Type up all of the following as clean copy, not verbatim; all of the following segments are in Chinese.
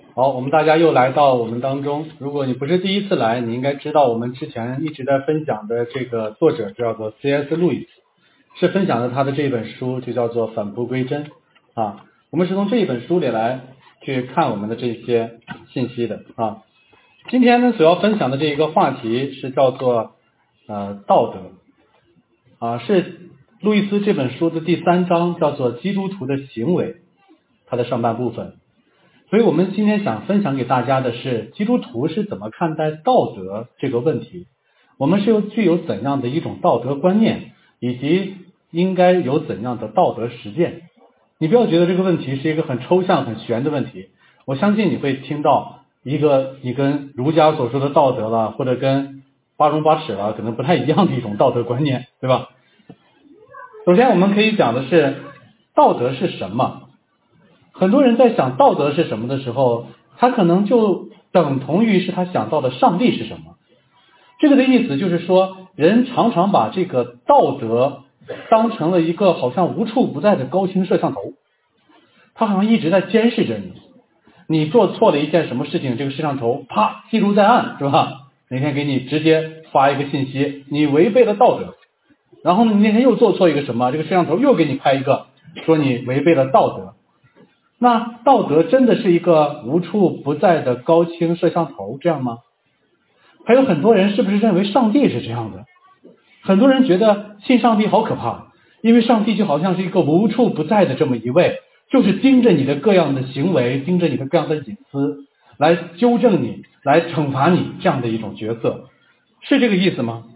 好，我们大家又来到我们当中。如果你不是第一次来，你应该知道我们之前一直在分享的这个作者叫做 C.S. 路易斯，是分享的他的这本书就叫做返璞归真啊。我们是从这一本书里来去看我们的这些信息的啊。今天呢所要分享的这一个话题是叫做道德啊，是路易斯这本书的第3章，叫做基督徒的行为，它的上半部分。所以我们今天想分享给大家的是基督徒是怎么看待道德这个问题，我们是具有怎样的一种道德观念，以及应该有怎样的道德实践。你不要觉得这个问题是一个很抽象很玄的问题，我相信你会听到一个你跟儒家所说的道德了，或者跟八荣八耻了可能不太一样的一种道德观念，对吧？首先我们可以讲的是道德是什么。很多人在想道德是什么的时候，他可能就等同于是他想到的上帝是什么。这个的意思就是说，人常常把这个道德当成了一个好像无处不在的高清摄像头，他好像一直在监视着你。你做错了一件什么事情，这个摄像头啪记录在案，是吧？哪天给你直接发一个信息，你违背了道德。然后呢，你那天又做错一个什么，这个摄像头又给你拍一个，说你违背了道德。那道德真的是一个无处不在的高清摄像头这样吗？还有很多人是不是认为上帝是这样的？很多人觉得信上帝好可怕，因为上帝就好像是一个无处不在的这么一位，就是盯着你的各样的行为，盯着你的各样的隐私，来纠正你，来惩罚你这样的一种角色，是这个意思吗？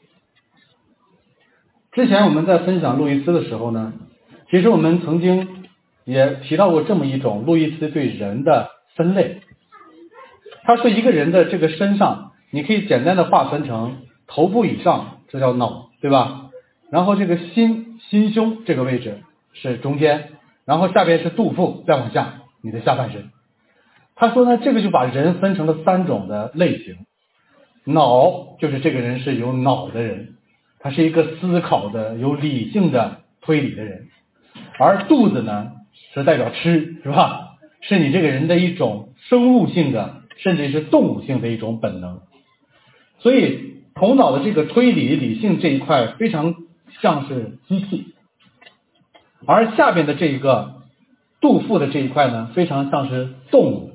之前我们在分享路易斯的时候呢，其实我们曾经也提到过这么一种路易斯对人的分类。他说一个人的这个身上，你可以简单的划分成头部以上，这叫脑，对吧？然后这个心胸这个位置是中间，然后下边是肚腹，再往下你的下半身。他说呢，这个就把人分成了3种的类型。脑就是这个人是有脑的人，他是一个思考的有理性的推理的人。而肚子呢是代表吃，是吧？是你这个人的一种生物性的甚至是动物性的一种本能。所以头脑的这个推理理性这一块非常像是机器，而下边的这一个肚腹的这一块呢非常像是动物。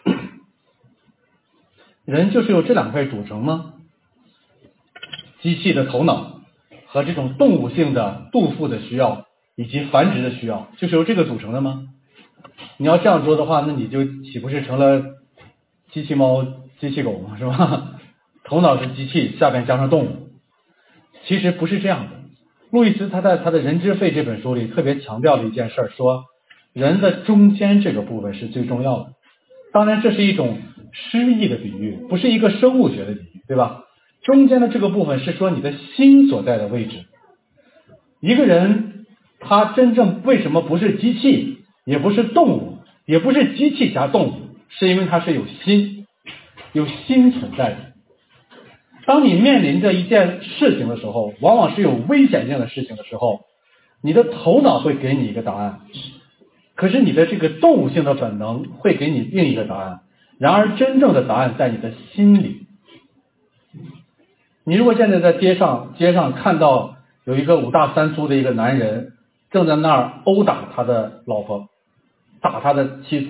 人就是由这2块组成吗？机器的头脑和这种动物性的肚腹的需要以及繁殖的需要就是由这个组成的吗？你要这样说的话，那你就岂不是成了机器猫机器狗嘛，是吧？头脑是机器，下边加上动物。其实不是这样的。路易斯他在他的人之肺这本书里特别强调了一件事，说人的中间这个部分是最重要的。当然这是一种诗意的比喻，不是一个生物学的比喻，对吧？中间的这个部分是说你的心所在的位置。一个人他真正为什么不是机器，也不是动物，也不是机器加动物，是因为他是有心存在的。当你面临着一件事情的时候，往往是有危险性的事情的时候，你的头脑会给你一个答案，可是你的这个动物性的本能会给你另一个答案。然而真正的答案在你的心里。你如果现在在街上看到有一个5大3粗的一个男人正在那儿殴打他的老婆，打他的妻子，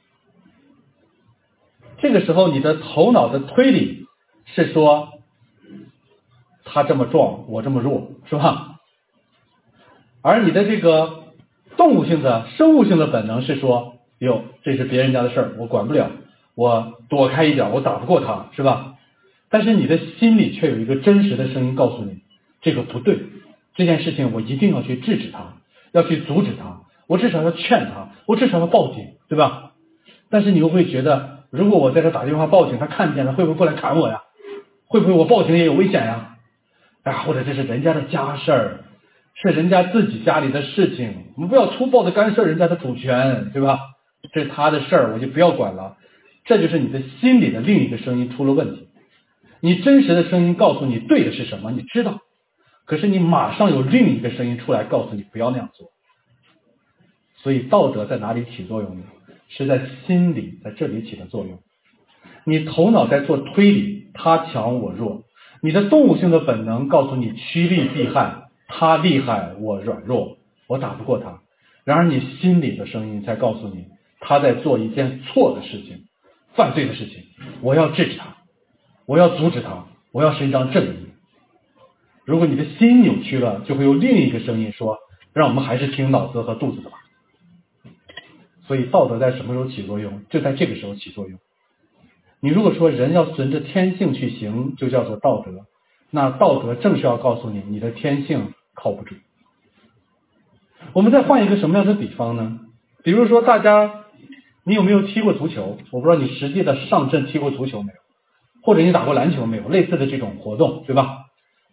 这个时候你的头脑的推理是说他这么壮我这么弱，是吧？而你的这个动物性的生物性的本能是说，哟，这是别人家的事儿，我管不了，我躲开一点，我打不过他，是吧？但是你的心里却有一个真实的声音告诉你，这个不对，这件事情我一定要去制止他，要去阻止他，我至少要劝他，我至少要报警，对吧？但是你又会觉得，如果我在这打电话报警，他看见了会不会过来砍我呀？会不会我报警也有危险呀？或者这是人家的家事儿，是人家自己家里的事情，我们不要粗暴的干涉人家的主权，对吧？这是他的事儿，我就不要管了。这就是你的心里的另一个声音出了问题。你真实的声音告诉你对的是什么，你知道，可是你马上有另一个声音出来告诉你不要那样做。所以道德在哪里起作用呢？ 是在心理在这里起的作用。你头脑在做推理，他强我弱，你的动物性的本能告诉你趋利避害，他厉害我软弱，我打不过他。然而你心里的声音才告诉你，他在做一件错的事情，犯罪的事情，我要制止他，我要阻止他，我要伸张正义。如果你的心扭曲了，就会有另一个声音说，让我们还是听脑子和肚子的吧。所以道德在什么时候起作用？就在这个时候起作用。你如果说人要顺着天性去行，就叫做道德，那道德正是要告诉你，你的天性靠不住。我们再换一个什么样的比方呢？比如说你有没有踢过足球？我不知道你实际的上阵踢过足球没有，或者你打过篮球没有，类似的这种活动，对吧？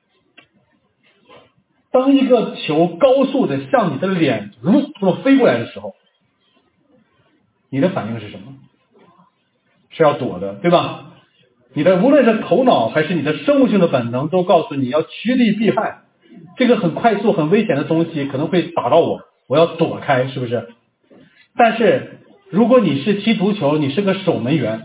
当一个球高速的向你的脸这么飞过来的时候，你的反应是什么？是要躲的，对吧？你的无论是头脑还是你的生物性的本能都告诉你要趋利避害，这个很快速很危险的东西可能会打到我，我要躲开，是不是？但是如果你是踢足球，你是个守门员，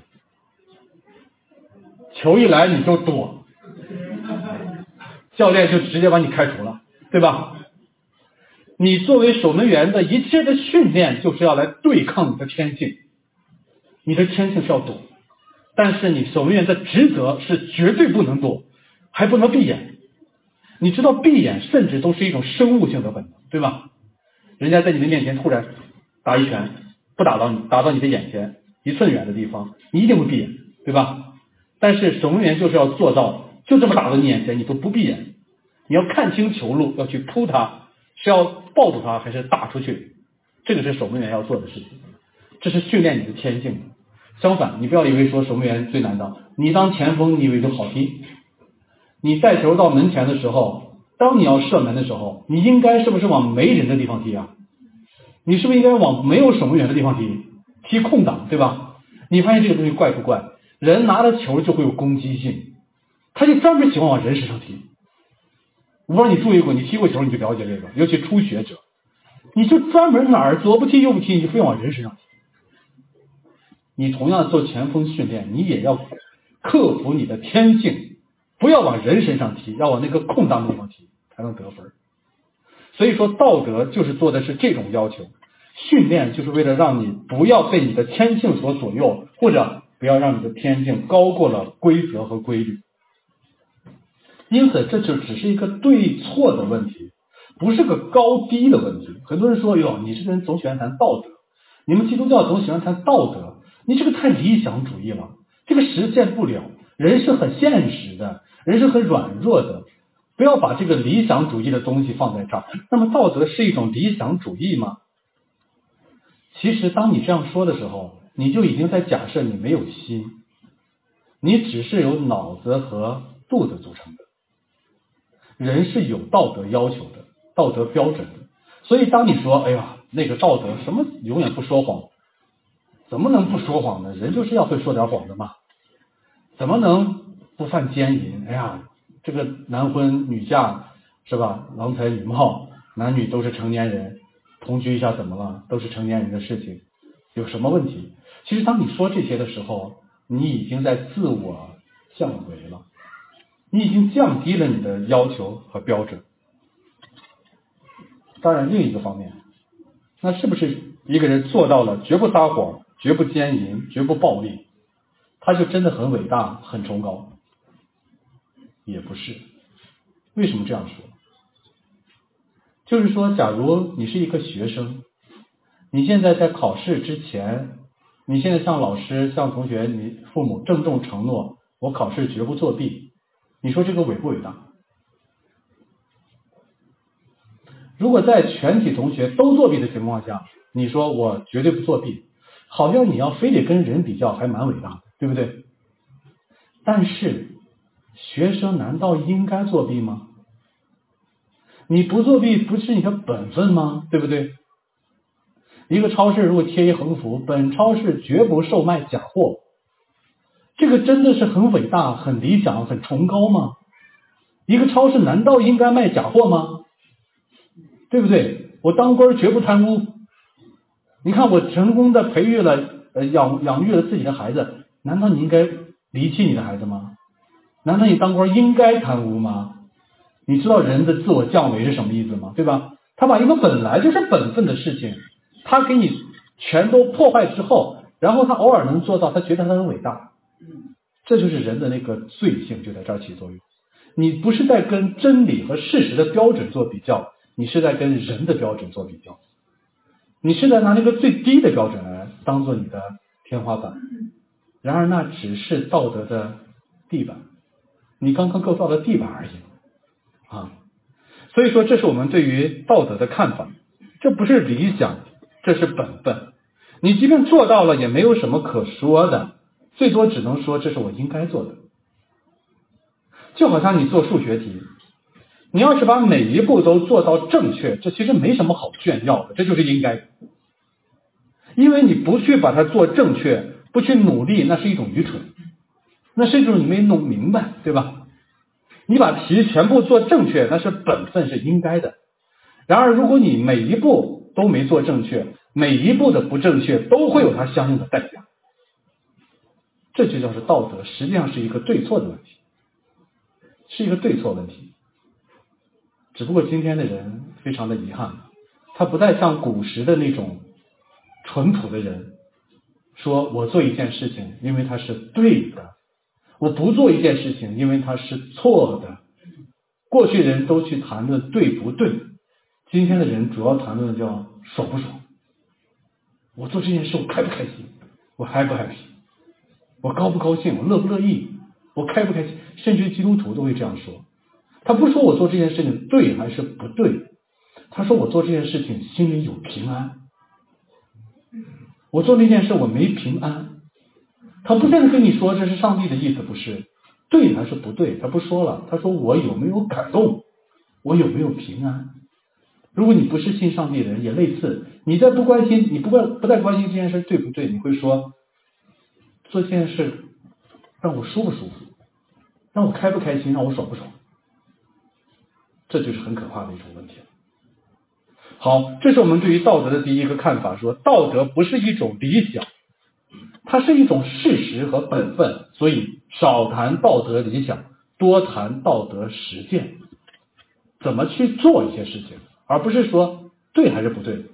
球一来你就躲，教练就直接把你开除了，对吧？你作为守门员的一切的训练就是要来对抗你的天性，你的天性是要躲，但是你守门员的职责是绝对不能躲，还不能闭眼。你知道闭眼甚至都是一种生物性的本能，对吧？人家在你的面前突然打一拳，不打到你，打到你的眼前1寸远的地方，你一定会闭眼，对吧？但是守门员就是要做到，就这么打到你眼前，你都不闭眼，你要看清球路，要去扑他，是要抱住他还是打出去，这个是守门员要做的事情，这是训练你的天性的。相反，你不要以为说守门员最难当，你当前锋你以为就好踢？你带球到门前的时候，当你要射门的时候，你应该是不是往没人的地方踢啊？你是不是应该往没有守门员的地方踢，踢空档，对吧？你发现这个东西怪不怪？人拿了球就会有攻击性，他就专门喜欢往人身上踢。我不知道你注意过，你踢过球你就了解这个，尤其初学者，你就专门哪儿左不踢右不踢，你就非往人身上踢。你同样做前锋训练，你也要克服你的天性，不要往人身上踢，要往那个空档的地方踢，才能得分。所以说道德就是做的是这种要求，训练就是为了让你不要被你的天性所左右，或者不要让你的天性高过了规则和规律。因此这就只是一个对错的问题，不是个高低的问题。很多人说，哟，你这个人总喜欢谈道德，你们基督教总喜欢谈道德，你这个太理想主义了，这个实现不了，人是很现实的，人是很软弱的，不要把这个理想主义的东西放在这儿。那么道德是一种理想主义吗？其实当你这样说的时候，你就已经在假设你没有心，你只是由脑子和肚子组成的。人是有道德要求的，道德标准的。所以当你说，哎呀，那个道德什么永远不说谎，怎么能不说谎呢？人就是要会说点谎的嘛。怎么能不犯奸淫？哎呀，这个男婚女嫁是吧？郎才女貌，男女都是成年人，同居一下怎么了？都是成年人的事情，有什么问题？其实当你说这些的时候，你已经在自我降维了，你已经降低了你的要求和标准。当然另一个方面，那是不是一个人做到了绝不撒谎，绝不奸淫，绝不暴力，他就真的很伟大很崇高？也不是。为什么这样说？就是说假如你是一个学生，你现在在考试之前，你现在向老师向同学你父母郑重承诺，我考试绝不作弊，你说这个伟不伟大？如果在全体同学都作弊的情况下，你说我绝对不作弊，好像你要非得跟人比较还蛮伟大的，对不对？但是学生难道应该作弊吗？你不作弊不是你的本分吗？对不对？一个超市如果贴一横幅，本超市绝不售卖假货，这个真的是很伟大很理想很崇高吗？一个超市难道应该卖假货吗？对不对？我当官绝不贪污， 你看我成功的培育了养育了自己的孩子，难道你应该离弃你的孩子吗？难道你当官应该贪污吗？你知道人的自我降维是什么意思吗？对吧？他把一个本来就是本分的事情，他给你全都破坏之后，然后他偶尔能做到，他觉得他很伟大。这就是人的那个罪性就在这儿起作用。你不是在跟真理和事实的标准做比较，你是在跟人的标准做比较，你是在拿那个最低的标准来当做你的天花板。然而那只是道德的地板，你刚刚构造的地板而已啊。所以说这是我们对于道德的看法，这不是理想，这是本分。你即便做到了也没有什么可说的，最多只能说这是我应该做的。就好像你做数学题，你要是把每一步都做到正确，这其实没什么好炫耀的，这就是应该的。因为你不去把它做正确，不去努力，那是一种愚蠢，那是一种你没弄明白，对吧？你把题全部做正确，那是本分，是应该的。然而如果你每一步都没做正确，每一步的不正确都会有它相应的代价，这就叫是道德，实际上是一个对错的问题，是一个对错问题。只不过今天的人非常的遗憾，他不再像古时的那种淳朴的人，说我做一件事情因为它是对的，我不做一件事情因为它是错的。过去人都去谈论对不对，今天的人主要谈论的叫爽不爽。我做这件事我开不开心，我 happy 不 happy， 我高不高兴，我乐不乐意，我开不开心。甚至基督徒都会这样说，他不说我做这件事情对还是不对，他说我做这件事情心里有平安，我做那件事我没平安。他不见得跟你说这是上帝的意思，不是对还是不对，他不说了，他说我有没有感动，我有没有平安。如果你不是信上帝的人也类似，你在不关心，你不再关心这件事对不对，你会说做这件事让我舒不舒服，让我开不开心，让我爽不爽，这就是很可怕的一种问题。好，这是我们对于道德的第一个看法，说道德不是一种理想，它是一种事实和本分，所以少谈道德理想，多谈道德实践，怎么去做一些事情，而不是说对还是不对。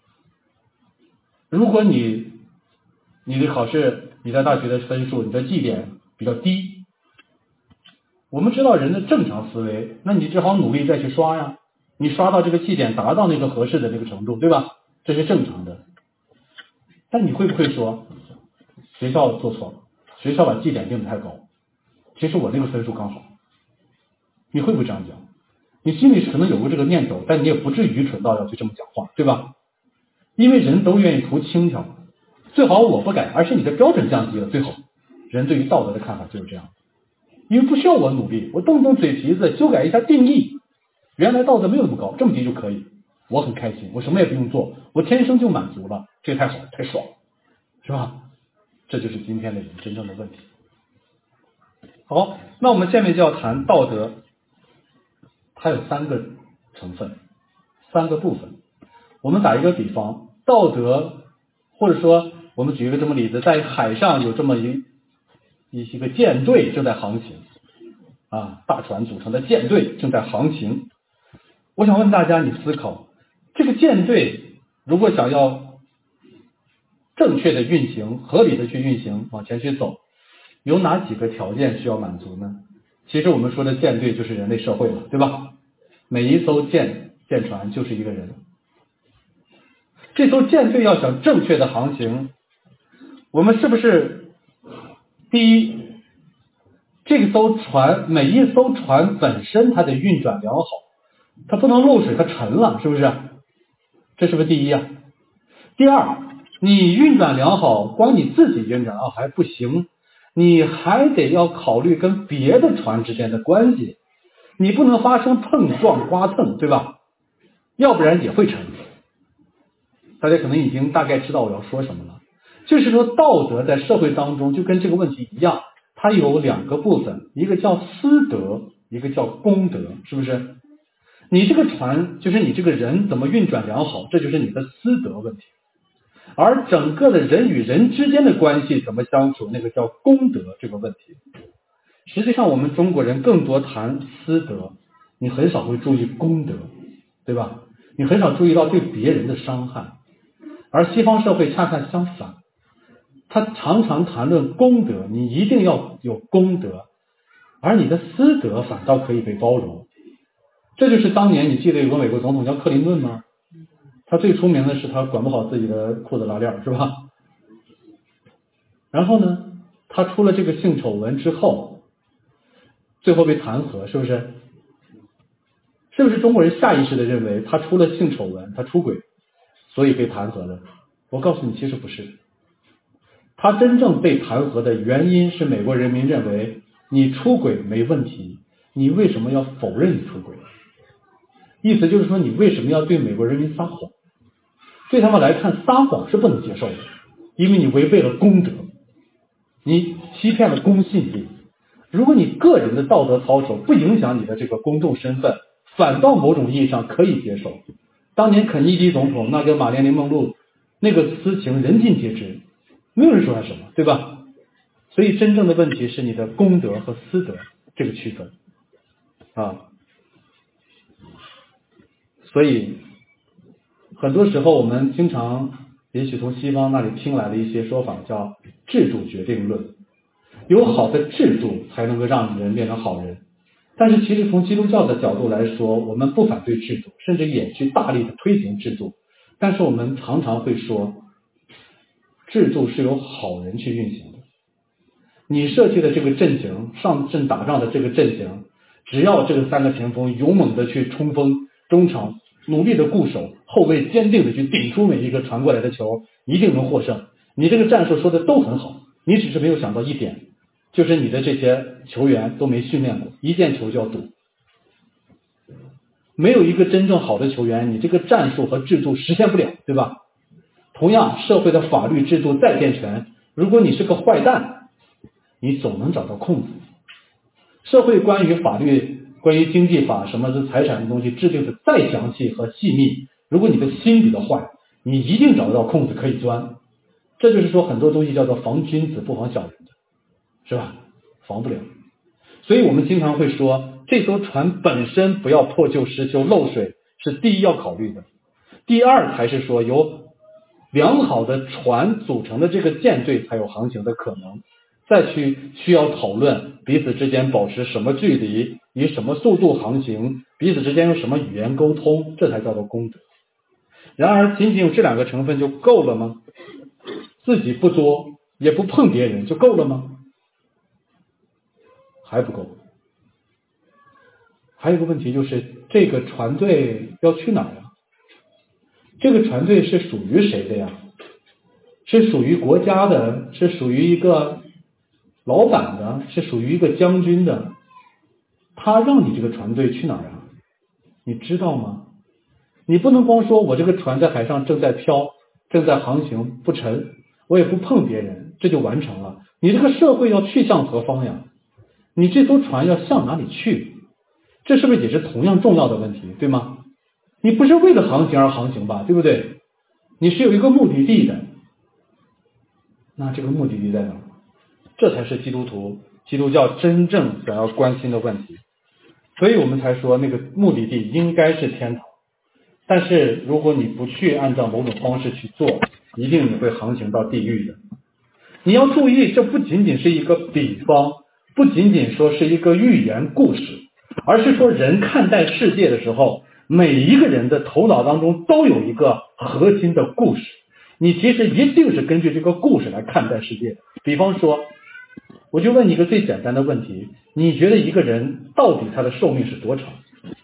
如果你的考试，你在大学的分数，你的绩点比较低，我们知道人的正常思维，那你只好努力再去刷呀，你刷到这个绩点达到那个合适的那个程度，对吧？这是正常的。但你会不会说学校做错了，学校把绩点定得太高，其实我那个分数刚好？你会不会这样讲？你心里可能有过这个念头，但你也不至于愚蠢到要去这么讲话，对吧？因为人都愿意图轻巧，最好我不改，而且你的标准降低了，最好。人对于道德的看法就是这样，因为不需要我努力，我动动嘴皮子修改一下定义，原来道德没有那么高，这么低就可以，我很开心，我什么也不用做，我天生就满足了，这个太好，太爽了，是吧？这就是今天的人真正的问题。好，那我们下面就要谈道德，它有3个成分，3个部分。我们打一个比方，道德，或者说我们举一个这么例子，在海上有这么一个舰队正在航行啊，大船组成的舰队正在航行。我想问大家，你思考这个舰队如果想要正确的运行，合理的去运行，往前去走，有哪几个条件需要满足呢？其实我们说的舰队就是人类社会了，对吧？每一艘舰船就是一个人。这艘舰队要想正确的航行，我们是不是第一，这艘船，每一艘船本身它的运转良好，它不能漏水，它沉了，是不是？这是不是第一啊？第二，你运转良好，光你自己运转良好还不行，你还得要考虑跟别的船之间的关系，你不能发生碰撞刮蹭，对吧？要不然也会沉。大家可能已经大概知道我要说什么了，就是说道德在社会当中就跟这个问题一样，它有2个部分，一个叫私德，一个叫公德，是不是？你这个船就是你这个人怎么运转良好，这就是你的私德问题。 而整个的人与人之间的关系怎么相处，那个叫公德这个问题。实际上我们中国人更多谈私德，你很少会注意公德，对吧？你很少注意到对别人的伤害。而西方社会恰恰相反，他常常谈论公德，你一定要有公德，而你的私德反倒可以被包容。这就是当年你记得有个美国总统叫克林顿吗？他最出名的是他管不好自己的裤子拉链，是吧？然后呢，他出了这个性丑闻之后，最后被弹劾，是不是？是不是中国人下意识的认为他出了性丑闻，他出轨，所以被弹劾了？我告诉你，其实不是。他真正被弹劾的原因是美国人民认为你出轨没问题，你为什么要否认你出轨？意思就是说，你为什么要对美国人民撒谎？对他们来看，撒谎是不能接受的，因为你违背了公德，你欺骗了公信力。如果你个人的道德操守不影响你的这个公众身份，反倒某种意义上可以接受。当年肯尼迪总统那跟玛莲琳梦露那个私情人尽皆知，没有人说他什么，对吧？所以真正的问题是你的公德和私德这个区分啊。所以很多时候我们经常也许从西方那里听来的一些说法叫制度决定论，有好的制度才能够让人变成好人。但是其实从基督教的角度来说，我们不反对制度，甚至也去大力的推行制度，但是我们常常会说制度是由好人去运行的。你设计的这个阵型，上阵打仗的这个阵型，只要这个三个前锋勇猛的去冲锋，中场努力的固守，后卫坚定的去顶出每一个传过来的球，一定能获胜。你这个战术说的都很好，你只是没有想到一点，就是你的这些球员都没训练过，一见球就要赌。没有一个真正好的球员，你这个战术和制度实现不了，对吧？同样，社会的法律制度再健全，如果你是个坏蛋，你总能找到空子。社会关于法律、关于经济法、什么是财产的东西制定的再详细和细密，如果你的心比较坏，你一定找得到空子可以钻。这就是说，很多东西叫做防君子不防小人的，是吧？防不了。所以我们经常会说，这艘船本身不要破旧失修漏水是第一要考虑的，第二才是说由良好的船组成的这个舰队才有航行的可能，再去需要讨论彼此之间保持什么距离，以什么速度航行，彼此之间用什么语言沟通，这才叫做公德。然而仅仅有这两个成分就够了吗？自己不作也不碰别人就够了吗？还不够。还有一个问题就是，这个船队要去哪儿呀？这个船队是属于谁的呀？是属于国家的，是属于一个老板的，是属于一个将军的。他让你这个船队去哪儿啊？你知道吗？你不能光说我这个船在海上正在飘，正在航行不沉，我也不碰别人，这就完成了。你这个社会要去向何方呀？你这艘船要向哪里去？这是不是也是同样重要的问题，对吗？你不是为了航行而航行吧，对不对？你是有一个目的地的，那这个目的地在哪？这才是基督教真正想要关心的问题。所以我们才说那个目的地应该是天堂，但是如果你不去按照某种方式去做，一定你会航行到地狱的。你要注意，这不仅仅是一个比方，不仅仅说是一个寓言故事，而是说人看待世界的时候，每一个人的头脑当中都有一个核心的故事，你其实一定是根据这个故事来看待世界的。比方说，我就问你一个最简单的问题，你觉得一个人到底他的寿命是多长？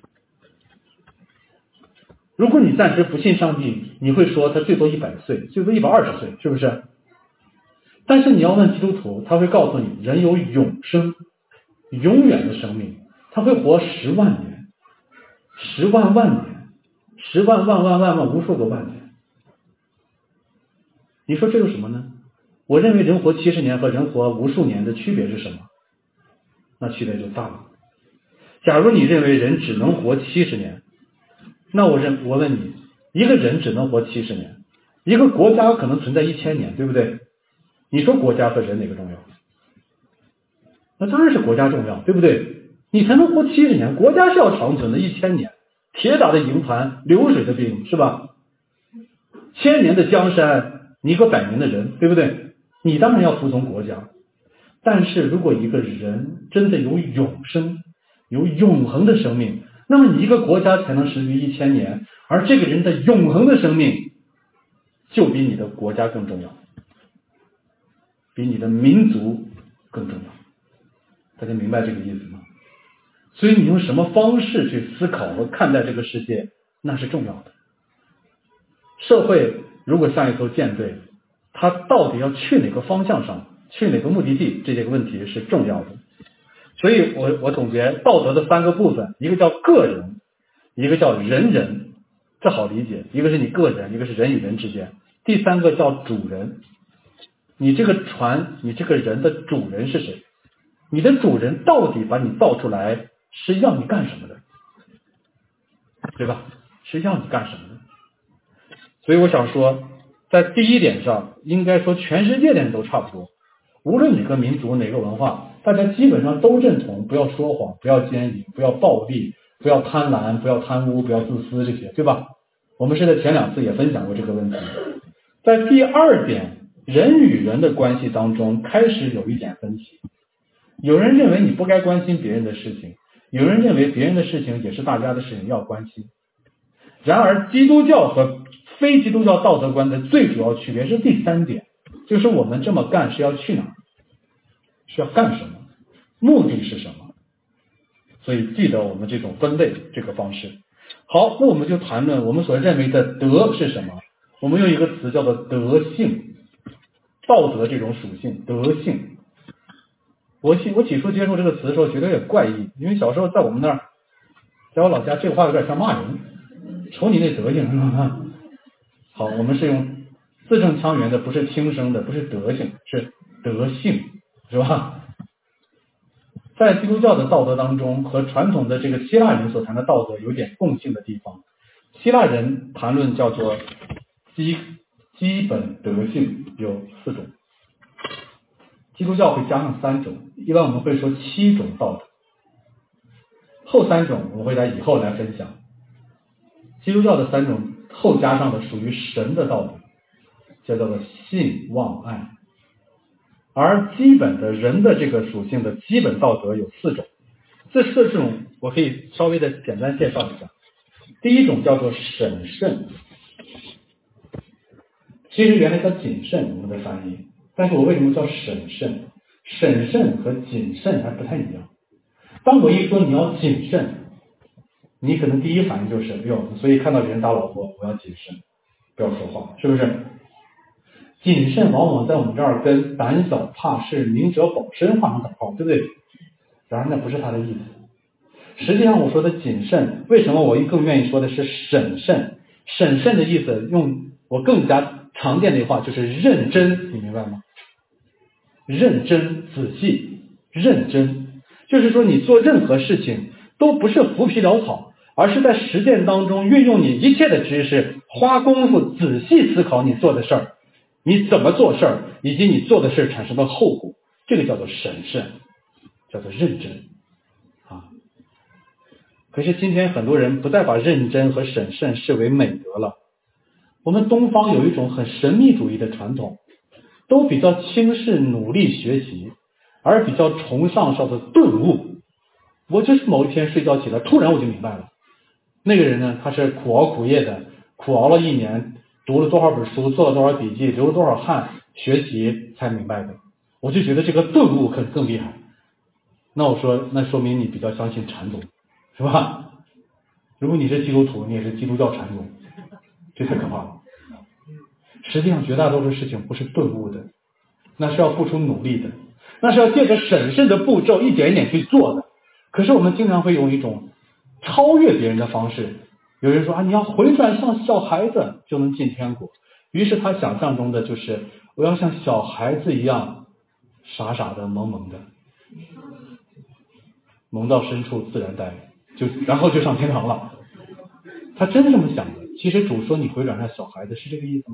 如果你暂时不信上帝，你会说他最多100岁，最多120岁，是不是？但是你要问基督徒，他会告诉你，人有永生，永远的生命，他会活10万年，10万万年，10万万万万万无数个万年。你说这有什么呢？我认为人活70年和人活无数年的区别是什么？那区别就大了。假如你认为人只能活70年，那我问你，一个人只能活70年， 一个国家可能存在1000年，对不对？你说国家和人哪个重要？那当然是国家重要，对不对？你才能活70年，国家是要长存的1000年，铁打的营盘，流水的兵，是吧？1000年的江山，你一个100年的人，对不对？你当然要服从国家。但是如果一个人真的有永生，有永恒的生命，那么你一个国家才能持续1000年，而这个人的永恒的生命就比你的国家更重要，比你的民族更重要。大家明白这个意思吗？所以你用什么方式去思考和看待这个世界，那是重要的。社会如果像一艘舰队，它到底要去哪个方向上，去哪个目的地，这些个问题是重要的。所以我总结道德的3个部分，一个叫个人，一个叫人人，这好理解，一个是你个人，一个是人与人之间，第3个叫主人。你这个船，你这个人的主人是谁？你的主人到底把你造出来是要你干什么的，对吧？是要你干什么的？所以我想说，在第一点上，应该说全世界的人都差不多，无论哪个民族哪个文化，大家基本上都认同不要说谎，不要奸淫，不要暴力，不要贪婪，不要贪污，不要自私，这些对吧？我们是在前2次也分享过这个问题。在第2点，人与人的关系当中开始有一点分歧，有人认为你不该关心别人的事情，有人认为别人的事情也是大家的事情要关心。然而基督教和非基督教道德观的最主要区别是第3点，就是我们这么干是要去哪儿，是要干什么，目的是什么。所以记得我们这种分类这个方式。好，那我们就谈论我们所认为的德是什么。我们用一个词叫做德性，道德这种属性，德性。我起初接触这个词的时候觉得有点怪异，因为小时候在我们那儿，在我老家这个话有点像骂人，瞅你那德行是吧？好，我们是用字正腔圆的，不是听声的，不是德性，是德性，是吧？在基督教的道德当中和传统的这个希腊人所谈的道德有点共性的地方。希腊人谈论叫做基本德性有4种，基督教会加上3种，一般我们会说7种道德，后3种我们会在以后来分享。基督教的3种后加上的属于神的道德，叫做信望爱。而基本的人的这个属性的基本道德有4种，这4种我可以稍微的简单介绍一下。第一种叫做审慎，其实原来叫谨慎，我们的翻译，但是我为什么叫审慎？审慎和谨慎还不太一样。当我一说你要谨慎，你可能第一反应就是所以看到别人打老婆我要谨慎，不要说话，是不是？谨慎往往在我们这儿跟胆小怕事明哲保身画上等号，对不对？然而那不是他的意思。实际上我说的谨慎，为什么我更愿意说的是审慎？审慎的意思用我更加常见的话就是认真，你明白吗？认真仔细，认真就是说你做任何事情都不是浮皮潦草，而是在实践当中运用你一切的知识，花功夫仔细思考你做的事儿，你怎么做事儿，以及你做的事产生的后果，这个叫做审慎，叫做认真啊。可是今天很多人不再把认真和审慎视为美德了。我们东方有一种很神秘主义的传统，都比较轻视努力学习，而比较崇尚叫做顿悟。我就是某一天睡觉起来，突然我就明白了，那个人呢，他是苦熬苦夜的，苦熬了1年，读了多少本书，做了多少笔记，流了多少汗，学习才明白的。我就觉得这个顿悟可能更厉害。那我说，那说明你比较相信禅宗，是吧？如果你是基督徒，你也是基督教禅宗，这太可怕了。实际上绝大多数事情不是顿悟的，那是要付出努力的，那是要借着审慎的步骤一点一点去做的。可是我们经常会用一种超越别人的方式，有人说你要回转像小孩子就能进天国，于是他想象中的就是我要像小孩子一样傻傻的萌萌的，萌到深处自然呆，然后就上天堂了。他真这么想的。其实主说你回转像小孩子是这个意思吗？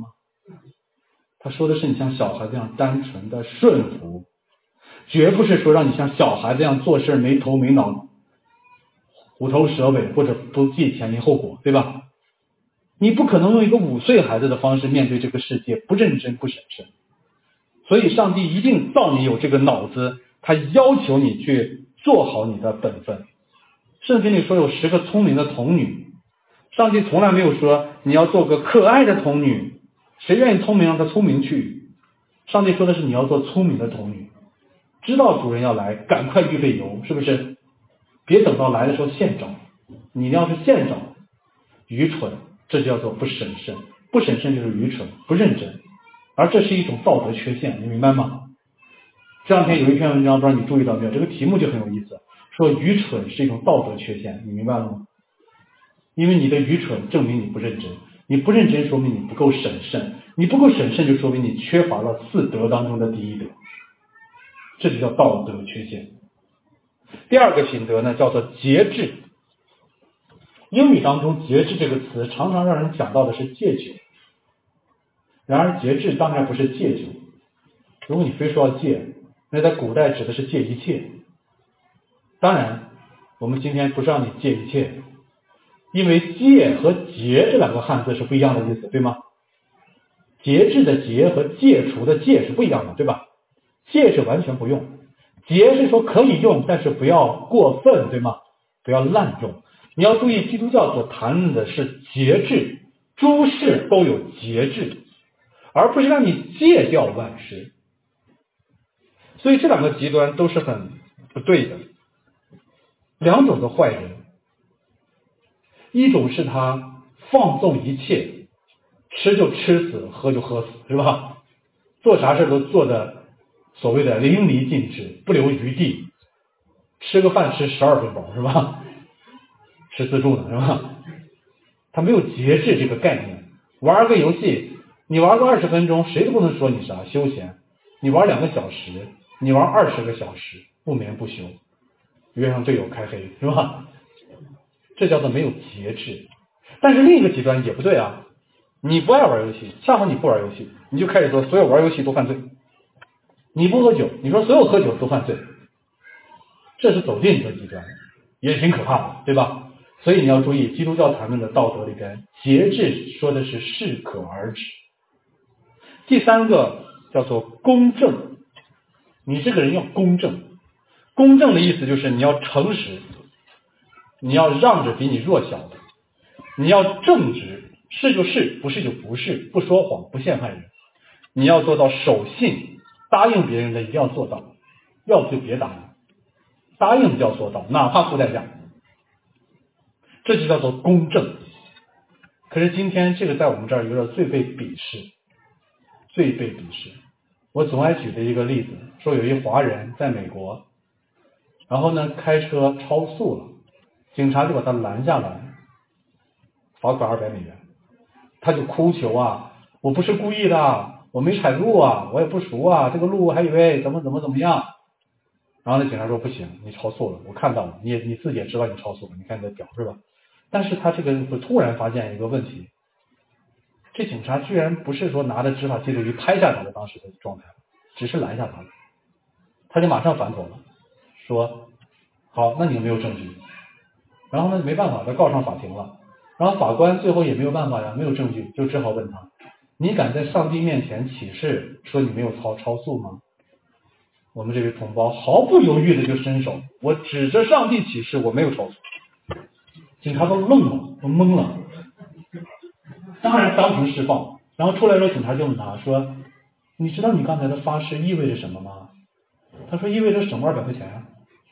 他说的是你像小孩子一样单纯的顺服，绝不是说让你像小孩子一样做事没头没脑、虎头蛇尾，或者不计前因后果，对吧？你不可能用一个5岁孩子的方式面对这个世界，不认真不审慎。所以上帝一定造你有这个脑子，他要求你去做好你的本分。圣经里说有10个聪明的童女，上帝从来没有说你要做个可爱的童女，谁愿意聪明让他聪明去。上帝说的是你要做聪明的童女，知道主人要来，赶快预备油，是不是？别等到来的时候现找，你要是现找，愚蠢，这就叫做不审慎，不审慎就是愚蠢，不认真，而这是一种道德缺陷，你明白吗？这两天有一篇文章，不知道你注意到没有，这个题目就很有意思，说愚蠢是一种道德缺陷，你明白了吗？因为你的愚蠢证明你不认真，你不认真说明你不够审慎，你不够审慎就说明你缺乏了4德当中的第1德，这就叫道德缺陷。第2个品德呢，叫做节制。英语当中节制这个词常常让人讲到的是戒酒，然而节制当然不是戒酒，如果你非说要戒，那在古代指的是戒一切。当然我们今天不是让你戒一切，因为戒和节这2个汉字是不一样的意思，对吗？节制的节和戒除的戒是不一样的，对吧？戒是完全不用，节是说可以用，但是不要过分，对吗？不要滥用。你要注意，基督教所谈论的是节制，诸事都有节制，而不是让你戒掉万事。所以这2个极端都是很不对的。2种的坏人，一种是他放纵一切，吃就吃死，喝就喝死，是吧？做啥事都做的所谓的淋漓尽致，不留余地，吃个饭吃12分饱，是吧？吃自助呢，是吧？他没有节制这个概念。玩个游戏，你玩个20分钟，谁都不能说你啥休闲。你玩2个小时，你玩20个小时，不眠不休，约上队友开黑，是吧？这叫做没有节制。但是另一个极端也不对啊，你不爱玩游戏，恰好你不玩游戏，你就开始说所有玩游戏都犯罪。你不喝酒，你说所有喝酒都犯罪，这是走另一个极端，也挺可怕的，对吧？所以你要注意，基督教谈论的道德里边，节制说的是适可而止。第3个叫做公正，你这个人要公正。公正的意思就是你要诚实，你要让着比你弱小的，你要正直，是就是，不是就不是，不说谎，不陷害人。你要做到守信，答应别人的一定要做到，要不就别答应，答应就要做到，哪怕付代价。这就叫做公正。可是今天这个在我们这儿有点最被鄙视，最被鄙视。我总爱举的一个例子，说有一华人在美国，然后呢开车超速了，警察就把他拦下来，罚款200美元。他就哭求啊，我不是故意的，我没踩路啊，我也不熟啊，这个路还以为怎么样。然后那警察说不行，你超速了，我看到了，你自己也知道你超速了，你看你的表是吧？但是他这个突然发现一个问题，这警察居然不是说拿着执法记录仪拍下他的当时的状态，只是拦下他了，他就马上反悔了，说好，那你有没有证据？然后呢没办法，他告上法庭了，然后法官最后也没有办法呀，没有证据，就只好问他，你敢在上帝面前起誓说你没有超速吗？我们这位同胞毫不犹豫的就伸手，我指着上帝起誓我没有超速。警察都愣了，都懵了，当然当庭释放。然后出来之后，警察就问他说，你知道你刚才的发誓意味着什么吗？他说意味着省200块钱啊。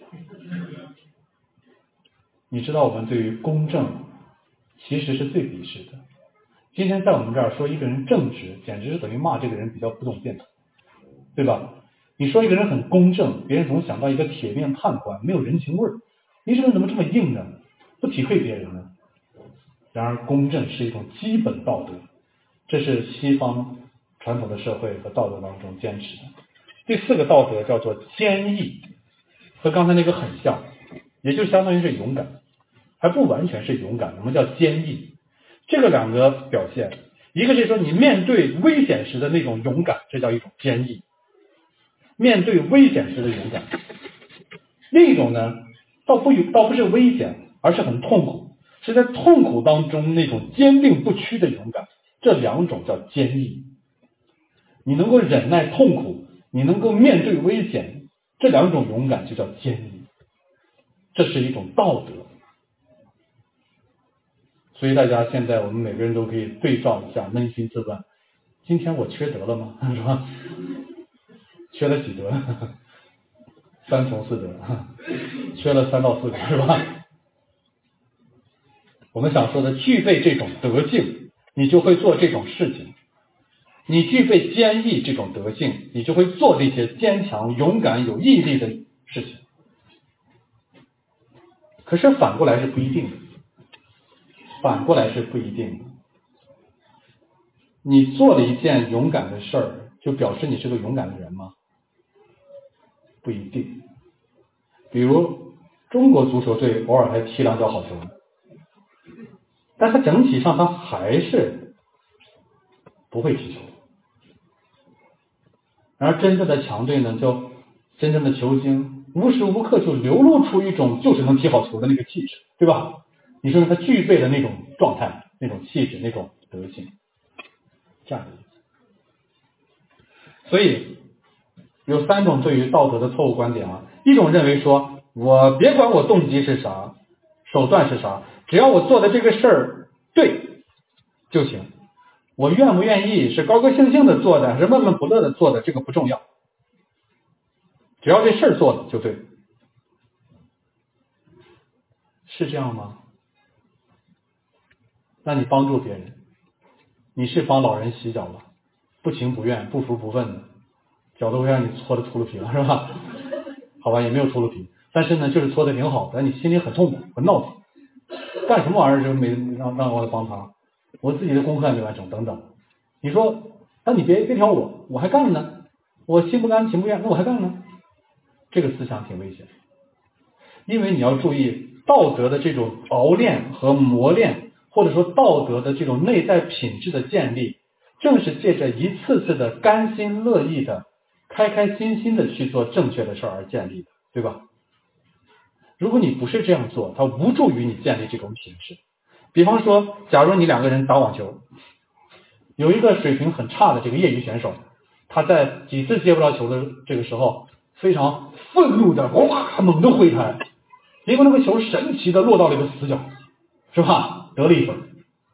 你知道我们对于公正其实是最鄙视的。今天在我们这儿说一个人正直，简直是等于骂这个人比较不懂变通，对吧？你说一个人很公正，别人总想到一个铁面判官，没有人情味儿。你这人怎么这么硬呢？不体会别人呢？然而公正是一种基本道德，这是西方传统的社会和道德当中坚持的。第4个道德叫做坚毅，和刚才那个很像，也就相当于是勇敢，还不完全是勇敢，我们叫坚毅。这个2个表现， 一个是说你面对危险时的那种勇敢，这叫一种坚毅，面对危险时的勇敢。另一种呢，倒不是危险，而是很痛苦，是在痛苦当中那种坚定不屈的勇敢，这两种叫坚毅。你能够忍耐痛苦，你能够面对危险，这两种勇敢就叫坚毅，这是一种道德。所以大家现在我们每个人都可以对照一下，扪心自问，今天我缺德了吗？是吧？缺了几德？3从4德，缺了3到4个，是吧？我们想说的，具备这种德性，你就会做这种事情；你具备坚毅这种德性，你就会做这些坚强、勇敢、有毅力的事情。可是反过来是不一定的，你做了一件勇敢的事儿，就表示你是个勇敢的人吗？不一定。比如中国足球队偶尔还踢2脚好球，但他整体上他还是不会踢球。然而真正的强队呢，就真正的球星无时无刻就流露出一种就是能踢好球的那个气质，对吧？你说他具备的那种状态、那种气质、那种德性，这样的意思。所以有3种对于道德的错误观点啊。一种认为说，我别管我动机是啥，手段是啥，只要我做的这个事儿对就行，我愿不愿意是高高兴兴的做的还是闷闷不乐的做的，这个不重要，只要这事儿做了就对。是这样吗？那你帮助别人，你是帮老人洗脚了，不情不愿不服不忿的，脚都会让你搓的秃噜皮了，是吧？好吧，也没有秃噜皮，但是呢就是搓的挺好的，你心里很痛苦很闹腾，干什么玩意儿就没让我帮他，我自己的功课还没完成等等。你说那你别挑我还干呢，我心不甘情不愿，那我还干呢，这个思想挺危险。因为你要注意，道德的这种熬练和磨练，或者说道德的这种内在品质的建立，正是借着一次次的甘心乐意的开开心心的去做正确的事而建立的，对吧？如果你不是这样做，它无助于你建立这种品质。比方说，假如你2个人打网球，有一个水平很差的这个业余选手，他在几次接不着球的这个时候，非常愤怒的哇猛地挥拍，结果那个球神奇的落到了一个死角，是吧？得了1分。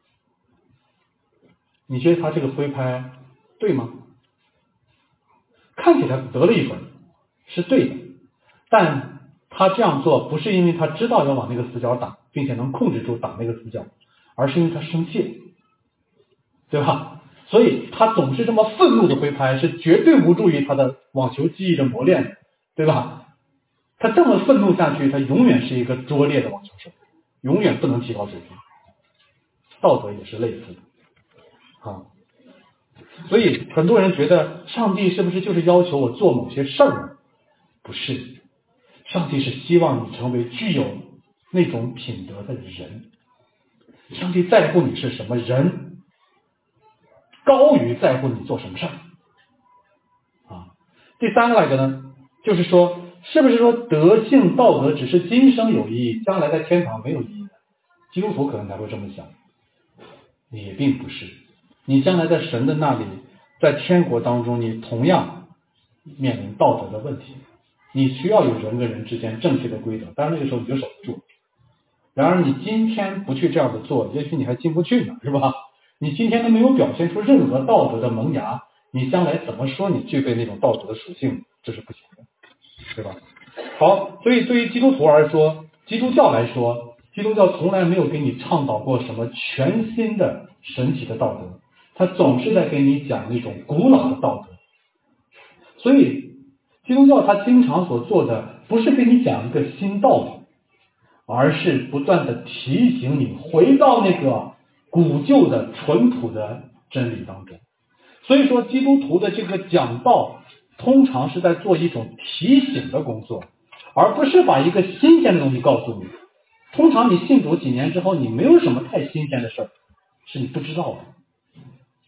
你觉得他这个挥拍对吗？看起来得了1分是对的，但他这样做不是因为他知道要往那个死角打，并且能控制住打那个死角，而是因为他生气了，对吧？所以他总是这么愤怒的挥拍，是绝对无助于他的网球技艺的磨练，对吧？他这么愤怒下去，他永远是一个拙劣的网球手，永远不能提高水平。道德也是类似的啊。所以很多人觉得上帝是不是就是要求我做某些事儿呢？不是，上帝是希望你成为具有那种品德的人。上帝在乎你是什么人，高于在乎你做什么事儿啊。第3个来着呢，就是说是不是说德性道德只是今生有意义，将来在天堂没有意义呢？基督徒可能才会这么想，也并不是。你将来在神的那里，在天国当中，你同样面临道德的问题，你需要有人跟人之间正确的规则，当然那个时候你就守不住。然而你今天不去这样的做，也许你还进不去呢，是吧？你今天都没有表现出任何道德的萌芽，你将来怎么说你具备那种道德的属性，这是不行的，对吧？好，所以对于基督徒而说，基督教来说，基督教从来没有给你倡导过什么全新的神奇的道德，他总是在给你讲那种古老的道德。所以基督教他经常所做的不是给你讲一个新道理，而是不断的提醒你回到那个古旧的淳朴的真理当中。所以说基督徒的这个讲道通常是在做一种提醒的工作，而不是把一个新鲜的东西告诉你。通常你信主几年之后，你没有什么太新鲜的事儿是你不知道的，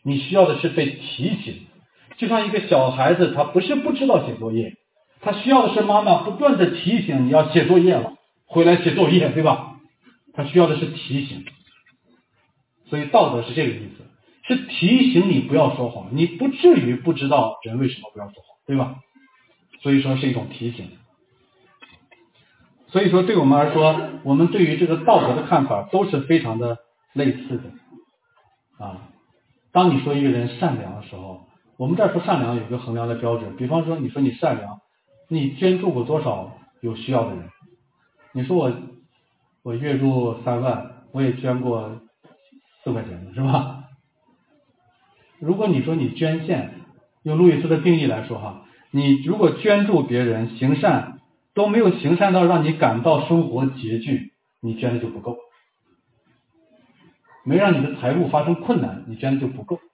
你需要的是被提醒。就像一个小孩子，他不是不知道写作业，他需要的是妈妈不断的提醒你要写作业了，回来写作业，对吧？他需要的是提醒。所以道德是这个意思，是提醒你不要说谎，你不至于不知道人为什么不要说谎，对吧？所以说是一种提醒。所以说对我们来说，我们对于这个道德的看法都是非常的类似的啊。当你说一个人善良的时候，我们这儿说善良有一个衡量的标准，比方说你说你善良，你捐助过多少有需要的人？你说我月入3万，我也捐过4块钱的，是吧？如果你说你捐献，用路易斯的定义来说哈，你如果捐助别人行善都没有行善到让你感到生活拮据，你捐的就不够。没让你的财务发生困难，你捐的就不够。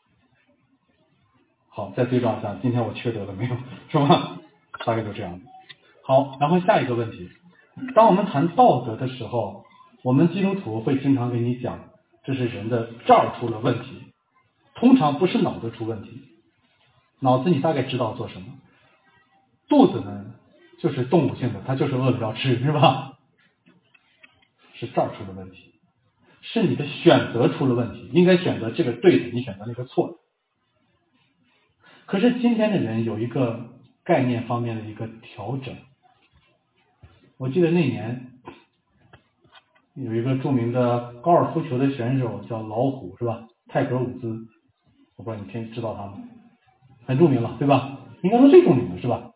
好，再对照一下，今天我缺德了没有，是吧？大概就这样。好，然后下一个问题，当我们谈道德的时候，我们基督徒会经常给你讲，这是人的这儿出了问题，通常不是脑子出问题，脑子你大概知道做什么，肚子呢就是动物性的，它就是饿了要吃，是吧？是这儿出了问题，是你的选择出了问题，应该选择这个对的，你选择那个错的。可是今天的人有一个概念方面的一个调整。我记得那年有一个著名的高尔夫球的选手叫老虎，是吧？泰格伍兹，我不知道你知道他吗？很著名了，对吧？应该说最著名的是吧？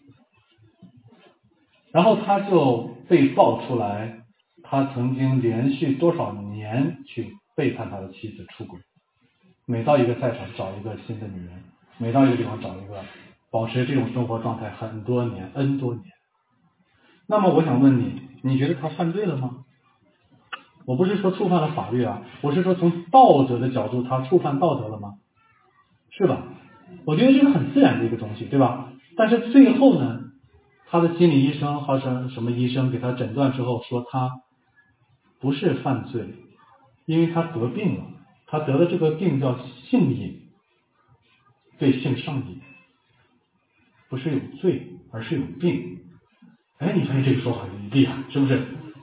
然后他就被爆出来，他曾经连续多少年去背叛他的妻子出轨，每到一个赛场找一个新的女人，每到一个地方找一个，保持这种生活状态很多年 N 多年。那么我想问你，你觉得他犯罪了吗？我不是说触犯了法律啊，我是说从道德的角度，他触犯道德了吗？是吧？我觉得这是很自然的一个东西，对吧？但是最后呢，他的心理医生或者什么医生给他诊断之后说他不是犯罪，因为他得病了，他得的这个病叫性瘾，对性上瘾，不是有罪，而是有病。哎，你发现这个说法很厉害，是不是？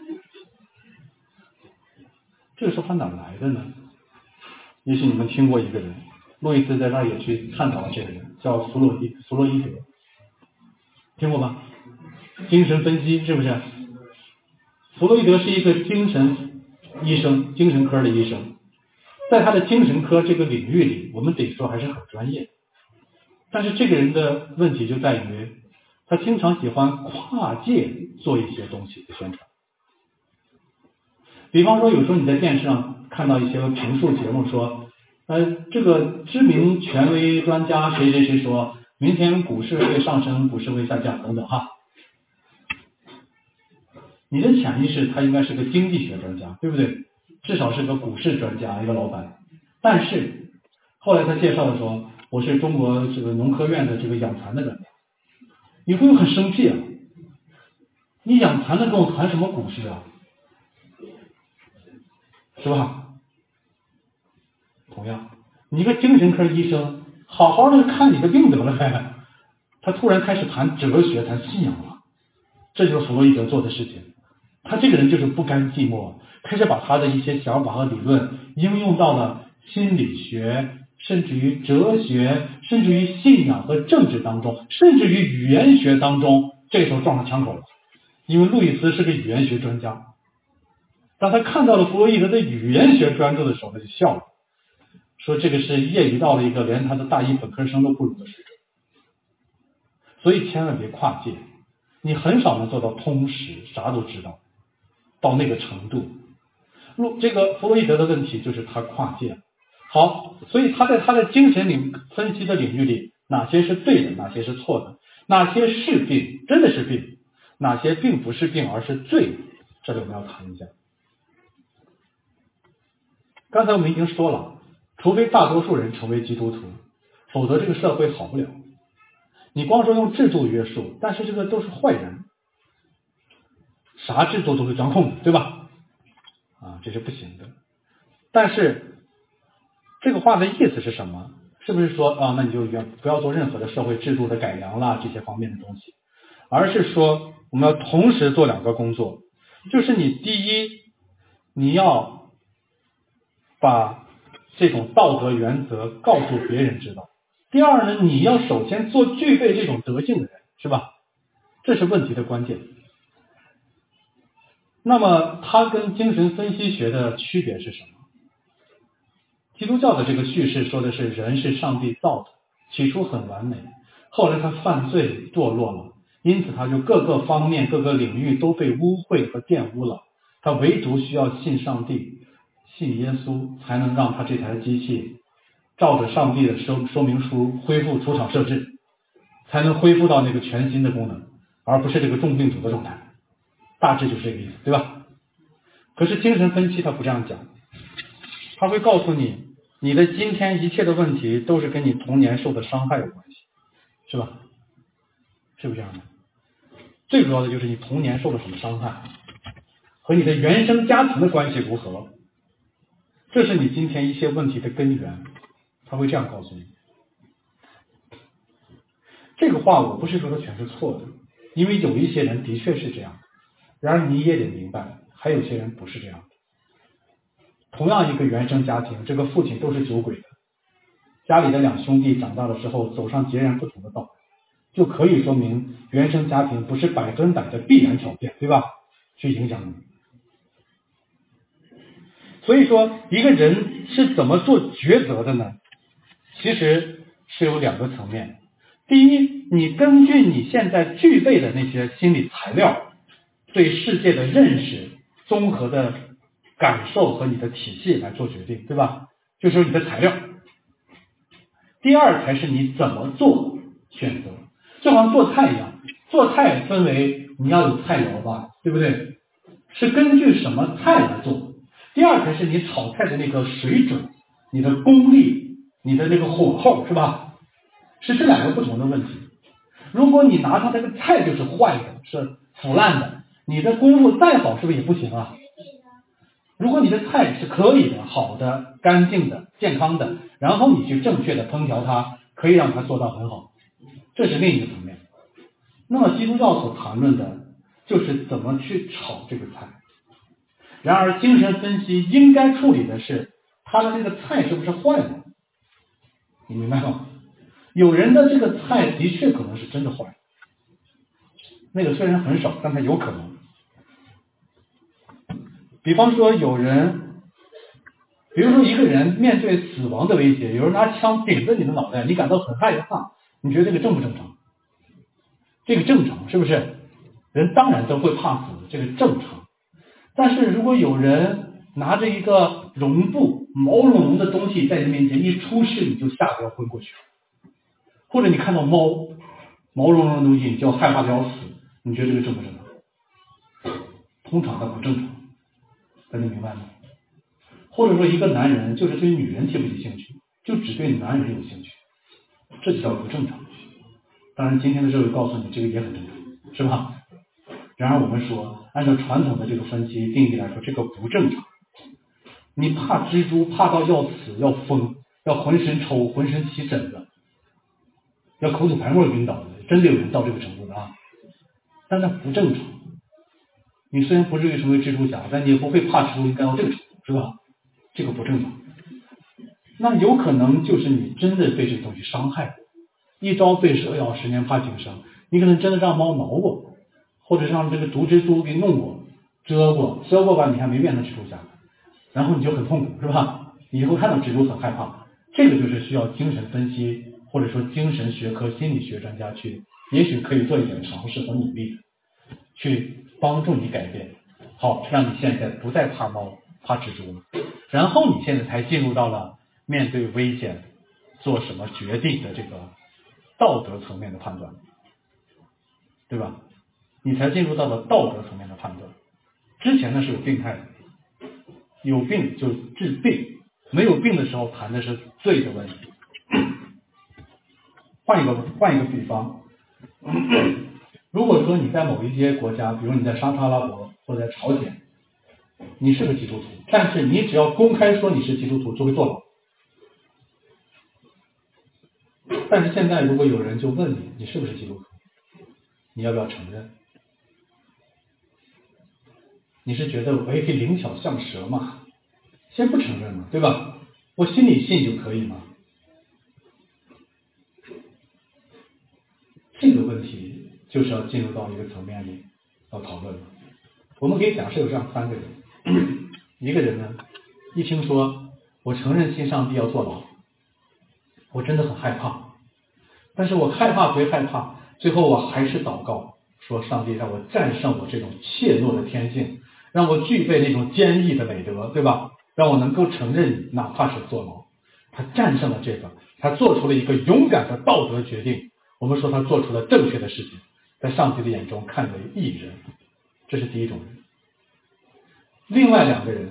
这个说法哪来的呢？也许你们听过一个人，路易斯在那儿也去探讨了这个人，叫弗洛伊德，听过吗？精神分析是不是？弗洛伊德是一个精神医生，精神科的医生，在他的精神科这个领域里，我们得说还是很专业。但是这个人的问题就在于，他经常喜欢跨界做一些东西的宣传。比方说，有时候你在电视上看到一些评述节目说，这个知名权威专家谁谁谁说，明天股市会上升，股市会下降等等哈。你的潜意识他应该是个经济学专家，对不对？至少是个股市专家，一个老板。但是后来他介绍的时候，我是中国这个农科院的这个养蚕的专家，你会很生气啊！你养蚕的跟我谈什么股市啊？是吧？同样，你一个精神科医生，好好的看你的病得了呗，他突然开始谈哲学、谈信仰了，这就是弗洛伊德做的事情。他这个人就是不甘寂寞，开始把他的一些想法和理论应用到了心理学，甚至于哲学，甚至于信仰和政治当中，甚至于语言学当中。这个时候撞上枪口了，因为路易斯是个语言学专家。当他看到了弗洛伊德的语言学专著的时候，他就笑了，说这个是业余到了一个连他的大一本科生都不如的水准。所以千万别跨界，你很少能做到通识，啥都知道到那个程度。这个弗洛伊德的问题就是他跨界。好，所以他在他的精神分析的领域里，哪些是对的，哪些是错的，哪些是病，真的是病，哪些并不是病而是罪，这里我们要谈一下。刚才我们已经说了，除非大多数人成为基督徒，否则这个社会好不了。你光说用制度约束，但是这个都是坏人，啥制度都是掌控的，对吧？这是不行的。但是这个话的意思是什么？是不是说那你就不要做任何的社会制度的改良啦这些方面的东西，而是说我们要同时做2个工作，就是你第一，你要把这种道德原则告诉别人知道，第二呢，你要首先做具备这种德性的人，是吧？这是问题的关键。那么它跟精神分析学的区别是什么？基督教的这个叙事说的是人是上帝造的，起初很完美，后来他犯罪堕落了，因此他就各个方面各个领域都被污秽和玷污了，他唯独需要信上帝，信耶稣，才能让他这台机器照着上帝的说明书恢复出厂设置，才能恢复到那个全新的功能，而不是这个重病组的状态。大致就是这个意思，对吧？可是精神分析他不这样讲，他会告诉你，你的今天一切的问题都是跟你童年受的伤害有关系，是吧？是不是这样的？最主要的就是你童年受了什么伤害，和你的原生家庭的关系如何，这是你今天一些问题的根源，他会这样告诉你。这个话我不是说它全是错的，因为有一些人的确是这样，然而你也得明白，还有些人不是这样的。同样一个原生家庭，这个父亲都是酒鬼的，家里的2兄弟长大的时候走上截然不同的道路，就可以说明原生家庭不是100%的必然条件，对吧？去影响你。所以说一个人是怎么做抉择的呢？其实是有2个层面。第一，你根据你现在具备的那些心理材料，对世界的认识、综合的感受和你的体系来做决定，对吧？就是你的材料。第二才是你怎么做选择，就好像做菜一样，做菜分为你要有菜肴吧，对不对？是根据什么菜来做。第二才是你炒菜的那个水准，你的功力，你的那个火候，是吧？是这2个不同的问题。如果你拿上这个菜就是坏的，是腐烂的，你的功夫再好是不是也不行啊？如果你的菜是可以的、好的、干净的、健康的，然后你去正确的烹调它，可以让它做到很好，这是另一个层面。那么基督教所谈论的就是怎么去炒这个菜。然而精神分析应该处理的是他的这个菜是不是坏的，你明白吗？有人的这个菜的确可能是真的坏，那个虽然很少，但它有可能。比方说有人，比如说一个人面对死亡的威胁，有人拿枪顶着你的脑袋，你感到很害怕，你觉得这个正不正常？这个正常，是不是？人当然都会怕死，这个正常。但是如果有人拿着一个绒布毛茸茸的东西在你面前一出世，你就吓得要昏过去了。或者你看到毛茸茸的东西，你就害怕的要死，你觉得这个正不正常？通常它不正常，大家明白吗？或者说一个男人就是对女人提不起兴趣，就只对男人有兴趣，这就叫不正常。当然今天的社会告诉你这个也很正常，是吧？然而我们说按照传统的这个分析定义来说，这个不正常。你怕蜘蛛怕到要死要疯，要浑身抽浑身起疹子，要口吐白沫晕倒的，真的有人到这个程度的啊！但那不正常。你虽然不至于成为蜘蛛侠，但你也不会怕蜘蛛干到这个程度，是吧？这个不正常。那有可能就是你真的被这个东西伤害过，一朝被蛇咬，10年怕井绳。你可能真的让猫挠过，或者让这个毒蜘蛛给弄过、蛰过吧，你还没变成蜘蛛侠，然后你就很痛苦，是吧？你以后看到蜘蛛很害怕，这个就是需要精神分析或者说精神学科心理学专家去，也许可以做一点尝试和努力的，去帮助你改变，好，让你现在不再怕猫怕蜘蛛了，然后你现在才进入到了面对危险做什么决定的这个道德层面的判断，对吧？你才进入到了道德层面的判断。之前呢是有病态的，有病就治病，没有病的时候谈的是罪的问题。换一个比方，如果说你在某一些国家，比如你在沙特阿拉伯或者在朝鲜，你是个基督徒，但是你只要公开说你是基督徒就会坐牢， 但是现在如果有人就问你，你是不是基督徒？你要不要承认？你是觉得我也可以灵巧像蛇嘛？先不承认嘛，对吧？我心里信就可以嘛。这个问题就是要进入到一个层面里要讨论了。我们可以假设有这样3个人，一个人呢，一听说我承认信上帝要坐牢，我真的很害怕，但是我害怕归害怕，最后我还是祷告，说上帝让我战胜我这种怯懦的天性，让我具备那种坚毅的美德，对吧？让我能够承认你，哪怕是坐牢。他战胜了这个，他做出了一个勇敢的道德决定。我们说他做出了正确的事情，在上帝的眼中看为义人，这是第一种人。另外2个人，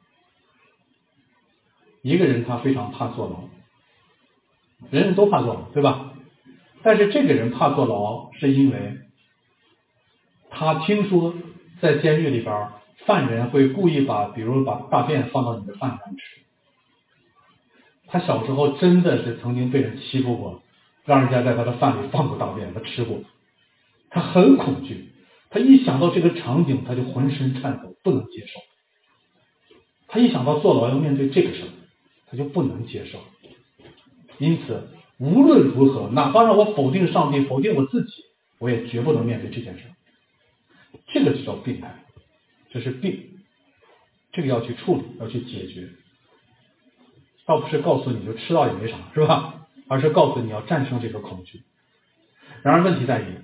一个人他非常怕坐牢，人人都怕坐牢，对吧？但是这个人怕坐牢，是因为他听说在监狱里边，犯人会故意比如把大便放到你的饭上吃。他小时候真的是曾经被人欺负过，让人家在他的饭里放过大便，他吃过。他很恐惧，他一想到这个场景，他就浑身颤抖，不能接受。他一想到坐牢要面对这个事儿，他就不能接受。因此无论如何，哪怕让我否定上帝，否定我自己，我也绝不能面对这件事。这个就叫病态，这是病，这个要去处理，要去解决，倒不是告诉你就吃到也没啥，是吧？而是告诉你要战胜这个恐惧。然而问题在于，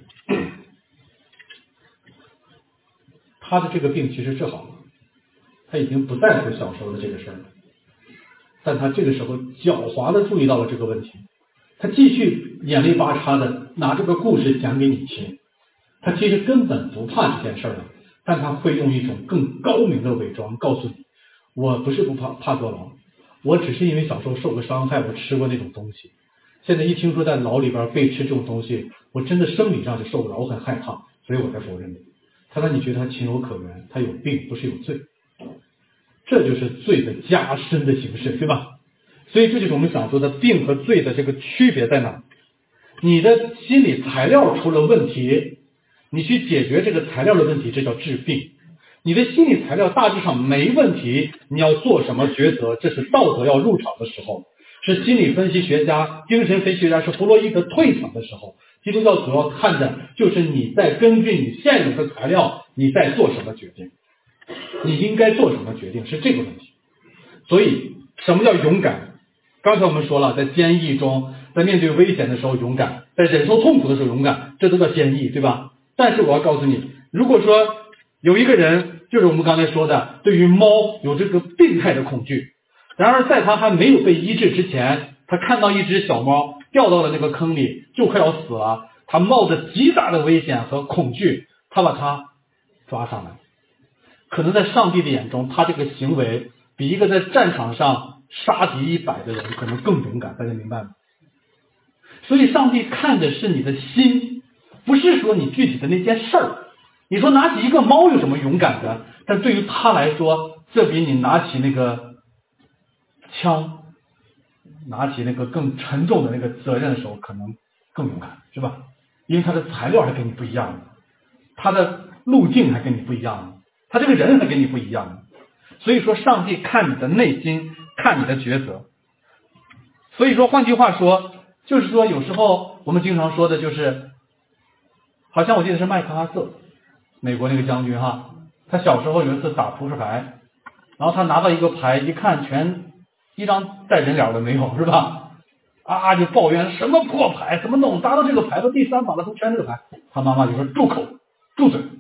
他的这个病其实治好了，他已经不在乎小时候的这个事儿了，但他这个时候狡猾的注意到了这个问题，他继续眼泪巴叉的拿这个故事讲给你听。他其实根本不怕这件事了，但他会用一种更高明的伪装告诉你，我不是不怕坐牢，我只是因为小时候受过伤害，我吃过那种东西，现在一听说在牢里边被吃这种东西，我真的生理上就受不了，我很害怕，所以我才否认的。他让你觉得他情有可原，他有病不是有罪，这就是罪的加深的形式，对吧？所以这就是我们想说的病和罪的这个区别在哪？你的心理材料出了问题，你去解决这个材料的问题，这叫治病。你的心理材料大致上没问题，你要做什么抉择，这是道德要入场的时候，是心理分析学家、精神分析学家，是弗洛伊德退场的时候。基督教主要看的就是你在根据你现有的材料，你在做什么决定，你应该做什么决定，是这个问题。所以什么叫勇敢？刚才我们说了，在坚毅中，在面对危险的时候勇敢，在忍受痛苦的时候勇敢，这都叫坚毅，对吧？但是我要告诉你，如果说有一个人，就是我们刚才说的，对于猫有这个病态的恐惧，然而在他还没有被医治之前，他看到一只小猫掉到了那个坑里，就快要死了，他冒着极大的危险和恐惧，他把它抓上来。可能在上帝的眼中，他这个行为比一个在战场上杀敌100的人可能更勇敢，大家明白吗？所以上帝看的是你的心，不是说你具体的那件事儿。你说拿起一个猫有什么勇敢的？但对于他来说，这比你拿起那个枪，拿起那个更沉重的那个责任的时候可能更勇敢，是吧？因为他的材料还跟你不一样的，他的路径还跟你不一样的，他这个人还跟你不一样的。所以说上帝看你的内心，看你的抉择。所以说换句话说，就是说有时候我们经常说的就是，好像我记得是麦克阿瑟，美国那个将军哈，他小时候有一次打扑克牌，然后他拿到一个牌一看，全一张带人脸的没有，是吧？就抱怨什么破牌，怎么弄，拿到这个牌的第3把了都全是这个牌。他妈妈就说住口，住嘴。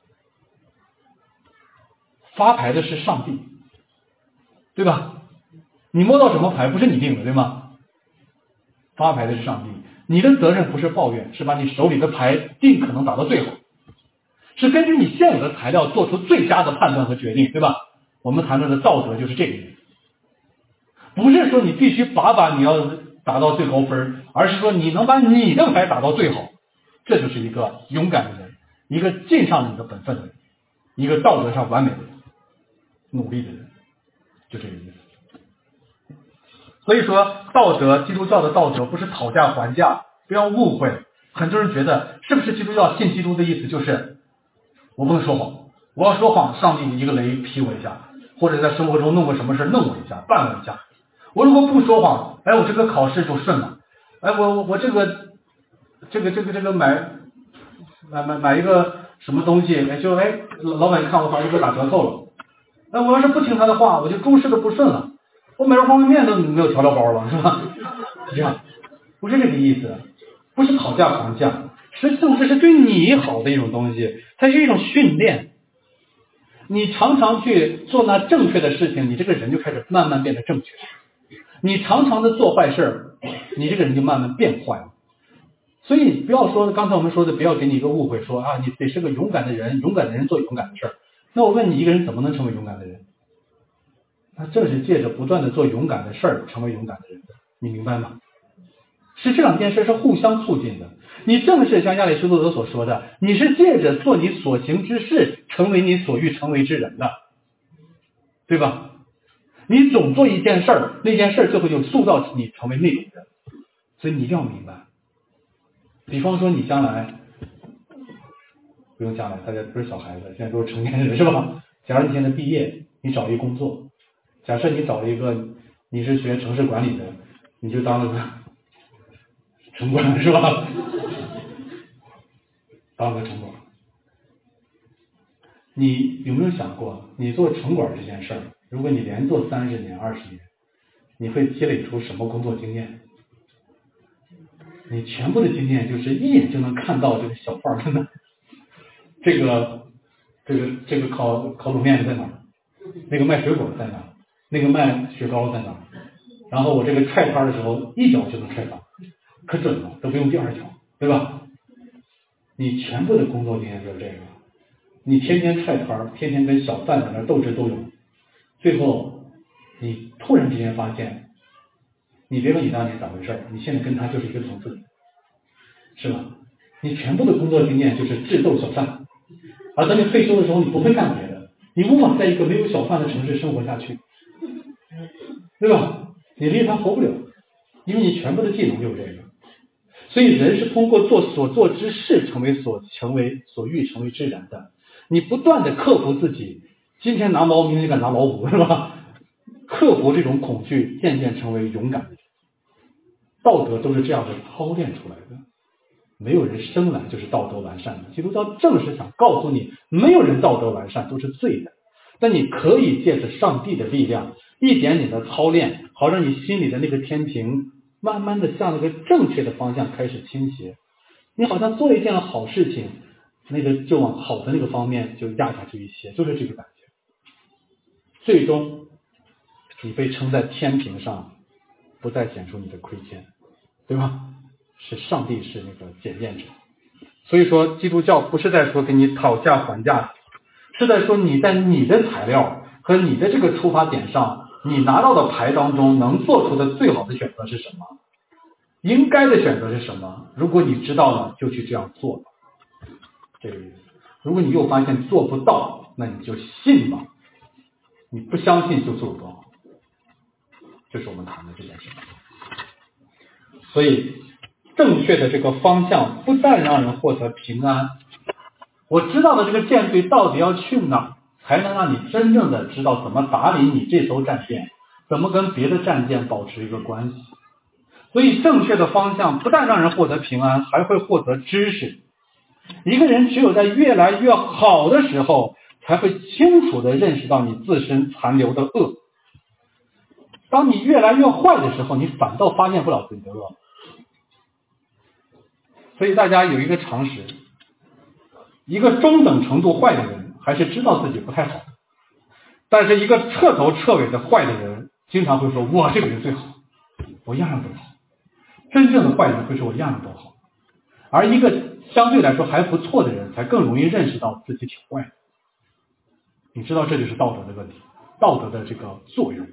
发牌的是上帝，对吧？你摸到什么牌不是你定的，对吗？发牌的是上帝，你的责任不是抱怨，是把你手里的牌尽可能打到最好，是根据你现有的材料做出最佳的判断和决定，对吧？我们谈论的道德就是这个意思，不是说你必须把你要打到最高分，而是说你能把你的牌打到最好，这就是一个勇敢的人，一个尽上你的本分的人，一个道德上完美的人，努力的人，就这个意思。 所以说道德，基督教的道德不是讨价还价，不要误会。很多人觉得是不是基督教信基督的意思就是我不能说谎，我要说谎，上帝一个雷劈我一下，或者在生活中弄个什么事弄我一下，绊我一下。我如果不说谎，哎，我这个考试就顺了。哎，我这个买一个什么东西，哎，老板一看我好像就打折扣了。哎，我要是不听他的话，我就诸事都不顺了。我买了方便面都没有调料包了，是吧？这样不是这个意思，不是讨价还价，实际上这是对你好的一种东西，它是一种训练。你常常去做那正确的事情，你这个人就开始慢慢变得正确。你常常的做坏事，你这个人就慢慢变坏了。所以不要说刚才我们说的，不要给你一个误会，说啊，你得是个勇敢的人，勇敢的人做勇敢的事儿。那我问你，一个人怎么能成为勇敢的人？那正是借着不断的做勇敢的事儿，成为勇敢的人的，你明白吗？是这两件事是互相促进的。你正是像亚里士多德所说的，你是借着做你所行之事，成为你所欲成为之人的，对吧？你总做一件事儿，那件事儿最后就塑造你成为那种人。所以你一定要明白，比方说你将来，不用将来，大家不是小孩子，现在都是成年人，是吧？假如你现在毕业，你找一工作，假设你找了一个你是学城市管理的，你就当了个城管，是吧？当个城管。你有没有想过，你做城管这件事儿，如果你连做30年、20年，你会积累出什么工作经验？你全部的经验就是一眼就能看到这个小贩真的，这个烤卤面的在哪儿，那个卖水果的在哪儿，那个卖雪糕在哪儿，然后我这个踹摊的时候一脚就能踹倒，可准了，都不用第二脚，对吧？你全部的工作经验就是这个，你天天踹摊，天天跟小贩在那斗智斗勇，最后你突然之间发现，你别问你当年咋回事，你现在跟他就是一个层次，是吧？你全部的工作经验就是智斗小贩，而等你退休的时候，你不会干别的，你无法在一个没有小贩的城市生活下去，对吧？你离他活不了，因为你全部的技能就是这个。所以人是通过做所做之事成为所欲成为之人的。你不断的克服自己，今天拿猫，明天就敢拿老虎，是吧？克服这种恐惧，渐渐成为勇敢的人。道德都是这样的操练出来的，没有人生来就是道德完善的。基督教正是想告诉你，没有人道德完善，都是罪的。但你可以借着上帝的力量，一点点的操练，好让你心里的那个天平慢慢的向那个正确的方向开始倾斜。你好像做一件好事情，那个就往好的那个方面就压下去一些，就是这个感觉。最终你被撑在天平上，不再显出你的亏欠，对吧？是上帝是那个检验者。所以说基督教不是在说给你讨价还价，是在说你在你的材料和你的这个出发点上，你拿到的牌当中能做出的最好的选择是什么，应该的选择是什么，如果你知道了就去这样做，这个意思。如果你又发现做不到，那你就信吧，你不相信就做不到，这是我们谈的这件事。所以正确的这个方向不但让人获得平安，我知道的这个舰队到底要去哪，才能让你真正的知道怎么打理你这艘战舰，怎么跟别的战舰保持一个关系。所以正确的方向不但让人获得平安，还会获得知识。一个人只有在越来越好的时候，才会清楚地认识到你自身残留的恶。当你越来越坏的时候，你反倒发现不了自己的恶。所以大家有一个常识，一个中等程度坏的人还是知道自己不太好，但是一个彻头彻尾的坏的人经常会说我这个人最好，我样样都好。真正的坏人会说我样样都好，而一个相对来说还不错的人才更容易认识到自己挺坏的。你知道这就是道德的问题，道德的这个作用。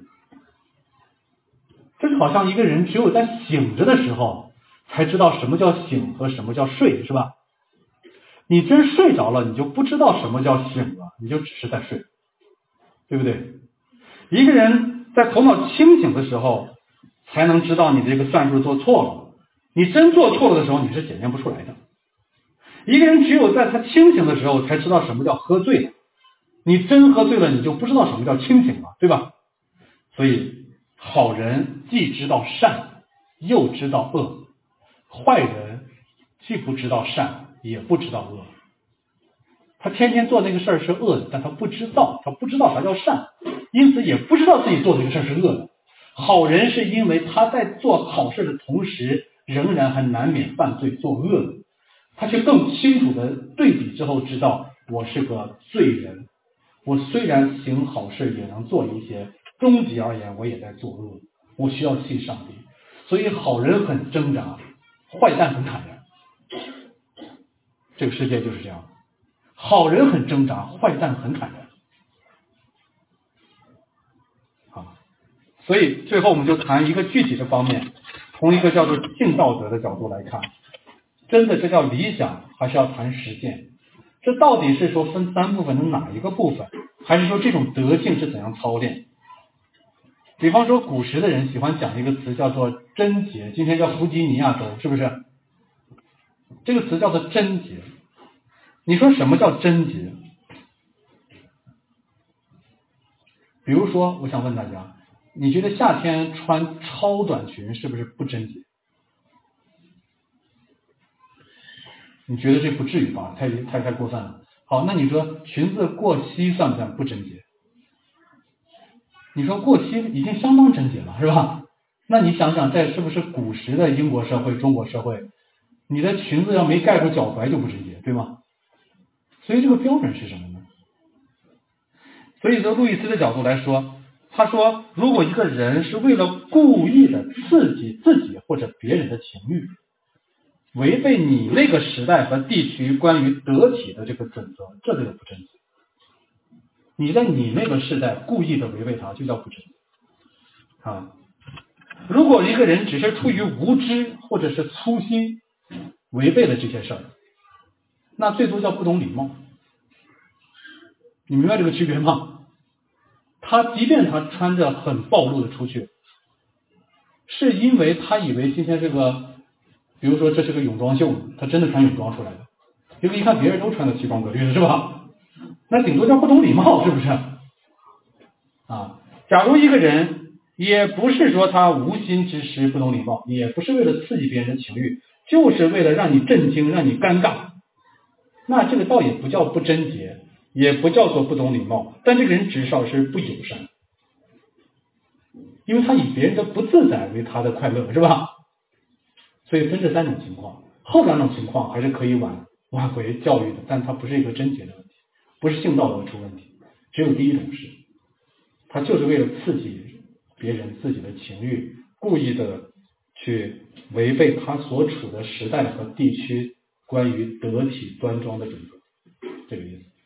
这就好像一个人只有在醒着的时候才知道什么叫醒和什么叫睡，是吧？你真睡着了，你就不知道什么叫醒了，你就只是在睡，对不对？一个人在头脑清醒的时候， 才能知道你这个算术做错了。你真做错了的时候，你是检验不出来的。一个人只有在他清醒的时候，才知道什么叫喝醉了。你真喝醉了，你就不知道什么叫清醒了，对吧？所以好人既知道善，又知道恶；坏人既不知道善，也不知道恶。他天天做那个事儿是恶的，但他不知道啥叫善，因此也不知道自己做这个事儿是恶的。好人是因为他在做好事的同时，仍然还难免犯罪做恶的，他却更清楚的对比之后知道，我是个罪人，我虽然行好事也能做一些，终极而言我也在作恶，我需要信上帝。所以好人很挣扎，坏蛋很坦然。这个世界就是这样，好人很挣扎，坏蛋很坦然。所以最后我们就谈一个具体的方面，从一个叫做性道德的角度来看，真的这叫理想，还是要谈实践？这到底是说分三部分的哪一个部分，还是说这种德性是怎样操练？比方说古时的人喜欢讲一个词叫做贞洁，今天叫弗吉尼亚州，是不是？这个词叫做贞洁。你说什么叫贞洁？比如说我想问大家，你觉得夏天穿超短裙是不是不贞洁？你觉得这不至于吧？太过分了。好，那你说裙子过膝算不算不贞洁？你说过膝已经相当贞洁了，是吧？那你想想，这是不是古时的英国社会、中国社会，你的裙子要没盖住脚踝就不贞洁，对吗？所以这个标准是什么呢？所以从路易斯的角度来说，他说，如果一个人是为了故意的刺激自己或者别人的情欲，违背你那个时代和地区关于得体的这个准则，这就不贞洁。你在你那个时代故意的违背它，就叫不贞洁啊。如果一个人只是出于无知或者是粗心违背了这些事儿，那最多叫不懂礼貌。你明白这个区别吗？他即便他穿着很暴露的出去，是因为他以为今天这个，比如说这是个泳装秀，他真的穿泳装出来的，因为一看别人都穿的奇装革履的，是吧？那顶多叫不懂礼貌，是不是？啊，假如一个人也不是说他无心之失不懂礼貌，也不是为了刺激别人的情欲，就是为了让你震惊让你尴尬，那这个倒也不叫不贞洁，也不叫做不懂礼貌，但这个人至少是不友善，因为他以别人的不自在为他的快乐，是吧？所以分这三种情况，后两种情况还是可以挽回教育的，但它不是一个贞洁的问题，不是性道德出问题，只有第一种是他就是为了刺激别人自己的情欲，故意的去违背他所处的时代和地区关于得体端庄的准则，这个意思。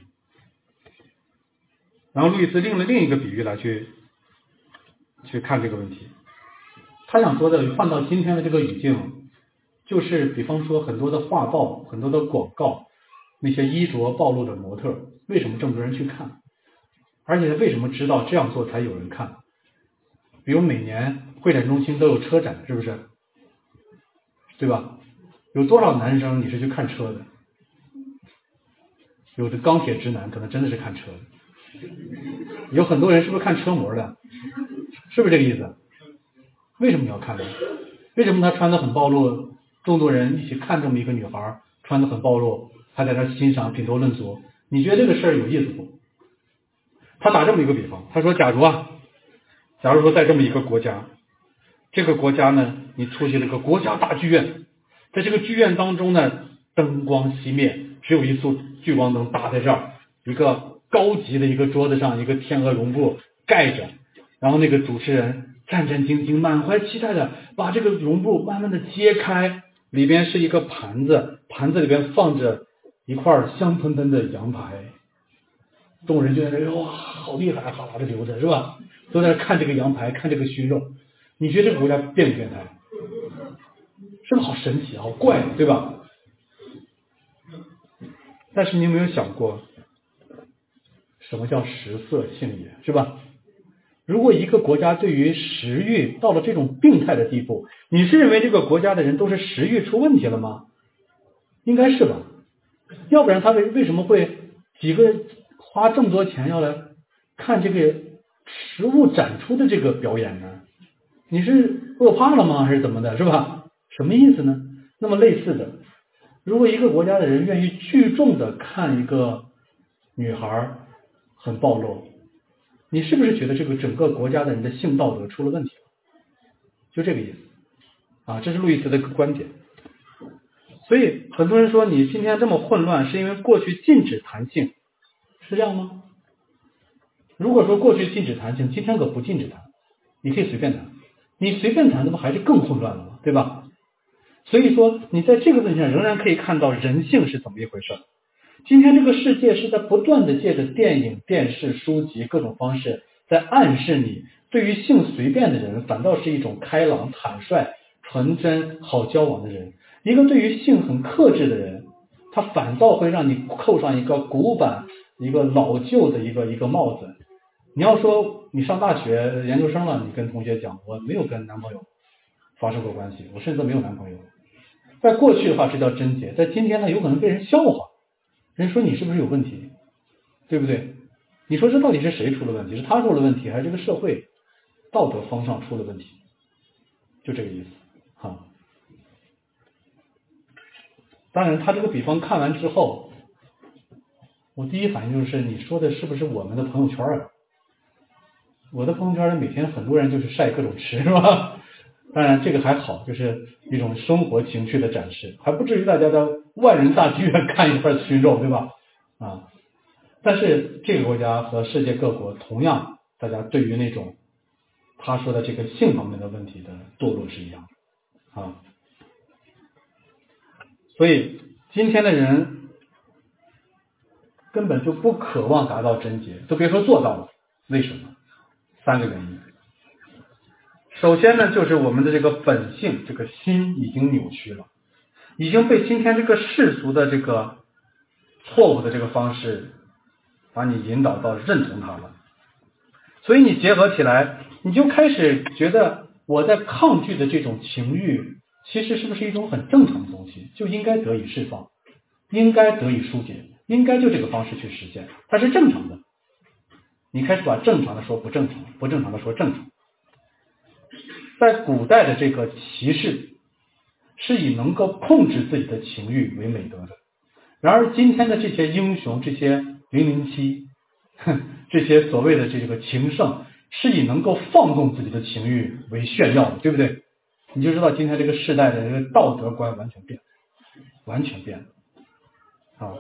然后路易斯用了另一个比喻来去看这个问题，他想说的换到今天的这个语境，就是比方说很多的画报、很多的广告，那些衣着暴露的模特，为什么这么多人去看？而且为什么知道这样做才有人看？比如每年会展中心都有车展，是不是？对吧？有多少男生你是去看车的？有的钢铁直男可能真的是看车的，有很多人是不是看车模的？是不是这个意思？为什么你要看呢？为什么他穿得很暴露，众多人一起看这么一个女孩穿得很暴露，还在那欣赏品头论足？你觉得这个事儿有意思不？他打这么一个比方，他说假如说在这么一个国家，这个国家呢，你出现了个国家大剧院，在这个剧院当中呢，灯光熄灭，只有一束聚光灯打在这儿，一个高级的一个桌子上，一个天鹅绒布盖着，然后那个主持人战战兢兢满怀期待的把这个绒布慢慢的揭开，里边是一个盘子，盘子里边放着一块香喷喷的羊排，众人就在那哇好厉害，哈喇子流着，是吧？都在那看这个羊排，看这个熏肉。你觉得这个国家变不变态？是不是好神奇好怪，对吧？但是你有没有想过什么叫食色性也，是吧？ 如果一个国家对于食欲到了这种病态的地步，你是认为这个国家的人都是食欲出问题了吗？应该是吧，要不然他为什么会几个花这么多钱要来看这个食物展出的这个表演呢？你是饿怕了吗？还是怎么的，是吧？什么意思呢？那么类似的，如果一个国家的人愿意聚众的看一个女孩很暴露，你是不是觉得这个整个国家的人的性道德出了问题了？就这个意思啊，这是路易斯的观点。所以很多人说你今天这么混乱是因为过去禁止谈性，是这样吗？如果说过去禁止谈性，今天可不禁止谈，你可以随便谈，你随便谈那不还是更混乱了吗？对吧？所以说你在这个问题上仍然可以看到人性是怎么一回事。今天这个世界是在不断的借着电影、电视、书籍各种方式在暗示你，对于性随便的人反倒是一种开朗、坦率、纯真、好交往的人。一个对于性很克制的人，他反倒会让你扣上一个古板、一个老旧的一个帽子。你要说你上大学研究生了，你跟同学讲我没有跟男朋友发生过关系，我甚至没有男朋友，在过去的话这叫贞洁，在今天呢有可能被人笑话，人说你是不是有问题，对不对？你说这到底是谁出了问题？是他出了问题，还是这个社会道德方向出了问题？就这个意思哈。当然他这个比方看完之后，我第一反应就是你说的是不是我们的朋友圈啊？我的朋友圈里每天很多人就是晒各种吃，是吧？当然这个还好，就是一种生活情趣的展示，还不至于大家在万人大剧院看一块熏肉，对吧？啊，但是这个国家和世界各国同样，大家对于那种他说的这个性方面的问题的堕落是一样的啊。所以今天的人根本就不渴望达到贞洁，都别说做到了。为什么？3个原因。首先呢，就是我们的这个本性，这个心已经扭曲了，已经被今天这个世俗的这个错误的这个方式把你引导到认同它了。所以你结合起来，你就开始觉得我在抗拒的这种情欲其实是不是一种很正常的东西，就应该得以释放，应该得以疏解，应该就这个方式去实现，它是正常的。你开始把正常的说不正常，不正常的说正常。在古代的这个骑士是以能够控制自己的情欲为美德的，然而今天的这些英雄，这些007，这些所谓的这个情圣，是以能够放纵自己的情欲为炫耀的，对不对？你就知道今天这个世代的这个道德观完全变了，完全变了啊！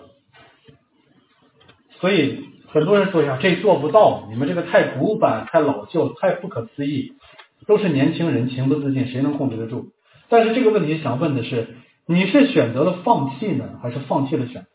所以很多人说呀，这做不到，你们这个太古板、太老旧、太不可思议，都是年轻人情不自禁，谁能控制得住？但是这个问题想问的是，你是选择了放弃呢，还是放弃了选择？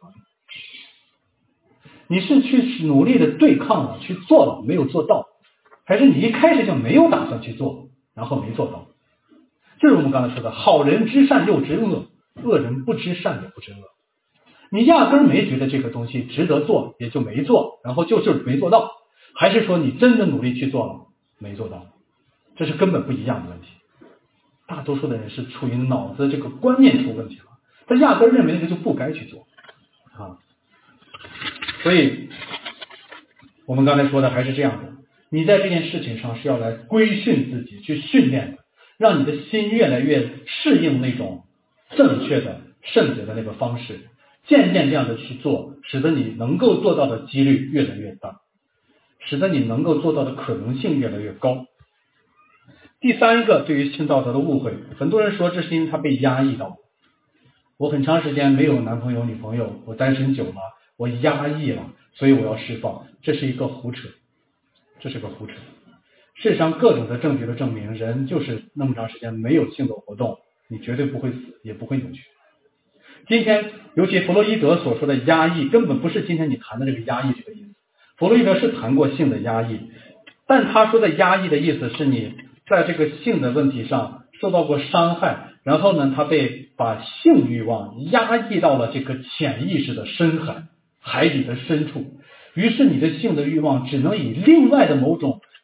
你是去努力的对抗了，去做了没有做到，还是你一开始就没有打算去做，然后没做到？这是我们刚才说的，好人知善又知恶，恶人不知善也不知恶。你压根儿没觉得这个东西值得做，也就没做，然后就是没做到，还是说你真的努力去做了，没做到？这是根本不一样的问题。大多数的人是处于脑子这个观念出问题了，他压根儿认为那个就不该去做啊。所以我们刚才说的还是这样的，你在这件事情上是要来规训自己，去训练的，让你的心越来越适应那种正确的圣洁的那个方式，渐渐这样的去做，使得你能够做到的几率越来越大，使得你能够做到的可能性越来越高。第三个对于性道德的误会，很多人说这是因为他被压抑到，我很长时间没有男朋友女朋友，我单身久了，我压抑了，所以我要释放，这是一个胡扯，这是个胡扯。事实上各种的证据都证明，人就是那么长时间没有性的活动，你绝对不会死，也不会扭曲。今天尤其弗洛伊德所说的压抑，根本不是今天你谈的这个压抑这个意思。弗洛伊德是谈过性的压抑，但他说的压抑的意思是你在这个性的问题上受到过伤害，然后呢，他把性欲望压抑到了这个潜意识的深海，海底的深处，于是你的性的欲望只能以另外的某种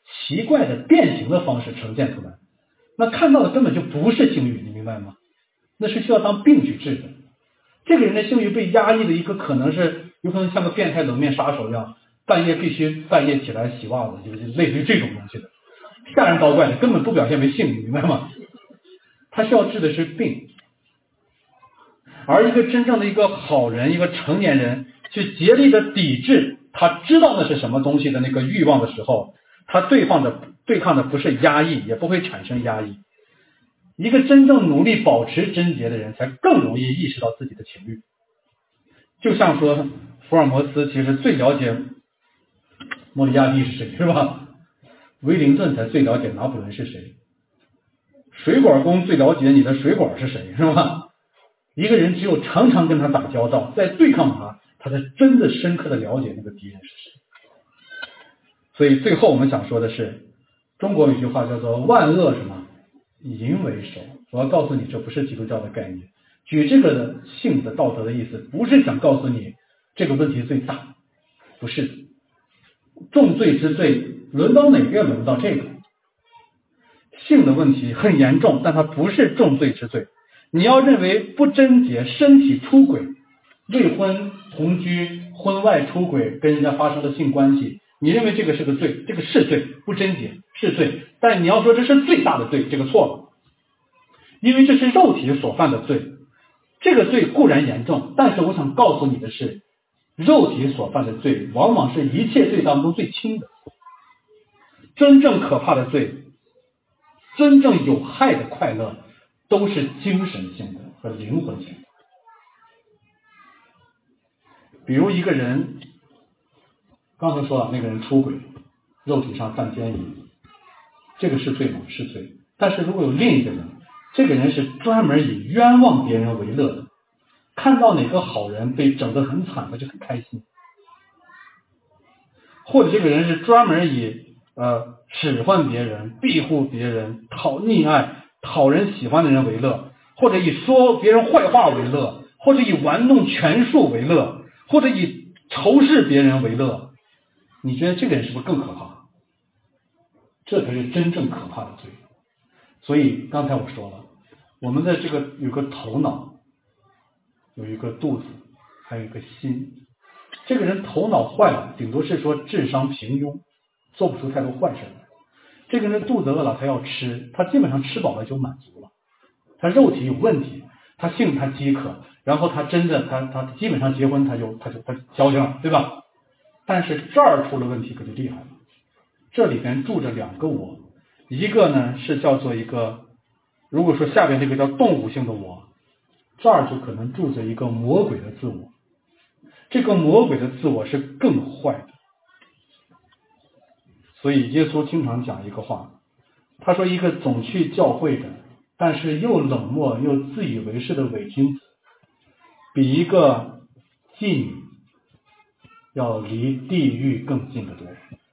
奇怪的变形的方式呈现出来，那看到的根本就不是性欲，你明白吗？那是需要当病去治的。这个人的性欲被压抑的一个可能是，有可能像个变态冷面杀手一样，半夜起来洗袜子，就是类似于这种东西的，吓人刀怪的，根本不表现为性欲，明白吗？他需要治的是病。而一个真正的一个好人，一个成年人去竭力的抵制他知道那是什么东西的那个欲望的时候，他对抗的不是压抑，也不会产生压抑。一个真正努力保持贞洁的人才更容易意识到自己的情欲。就像说福尔摩斯其实最了解莫里亚蒂是谁，是吧？威灵顿才最了解拿破仑是谁，水管工最了解你的水管是谁，是吧？一个人只有常常跟他打交道，在对抗他，他才真的深刻的了解那个敌人是谁。所以最后我们想说的是，中国有一句话叫做万恶什么以淫为首。我要告诉你，这不是基督教的概念。举这个性的道德的意思，不是想告诉你这个问题最大，不是的。重罪之罪轮到哪个轮到这个？性的问题很严重，但它不是重罪之罪。你要认为不贞洁、身体出轨、未婚同居、婚外出轨，跟人家发生了性关系，你认为这个是个罪，这个是罪，不贞洁是罪，但你要说这是最大的罪，这个错了，因为这是肉体所犯的罪。这个罪固然严重，但是我想告诉你的是，肉体所犯的罪往往是一切罪当中最轻的。真正可怕的罪，真正有害的快乐，都是精神性的和灵魂性的。比如一个人，刚才说了，那个人出轨，肉体上犯奸淫，这个是罪吗？是罪。但是如果有另一个人，这个人是专门以冤枉别人为乐的，看到哪个好人被整得很惨，他就很开心。或者这个人是专门以使唤别人、庇护别人、讨溺爱、讨人喜欢的人为乐，或者以说别人坏话为乐，或者以玩弄权术为乐，或者以仇视别人为乐，你觉得这个人是不是更可怕？这才是真正可怕的罪。所以刚才我说了，我们的这个有个头脑，有一个肚子，还有一个心。这个人头脑坏了，顶多是说智商平庸，做不出太多坏事来。这个人肚子饿了，他要吃，他基本上吃饱了就满足了。他肉体有问题，他性他饥渴，然后他真的他基本上结婚他矫情了，对吧？但是这儿出了问题可就厉害了，这里边住着两个我，一个呢是叫做一个，如果说下边这个叫动物性的我，这儿就可能住着一个魔鬼的自我。这个魔鬼的自我是更坏的。所以耶稣经常讲一个话，他说一个总去教会的，但是又冷漠又自以为是的伪君子，比一个妓女要离地狱更近得多。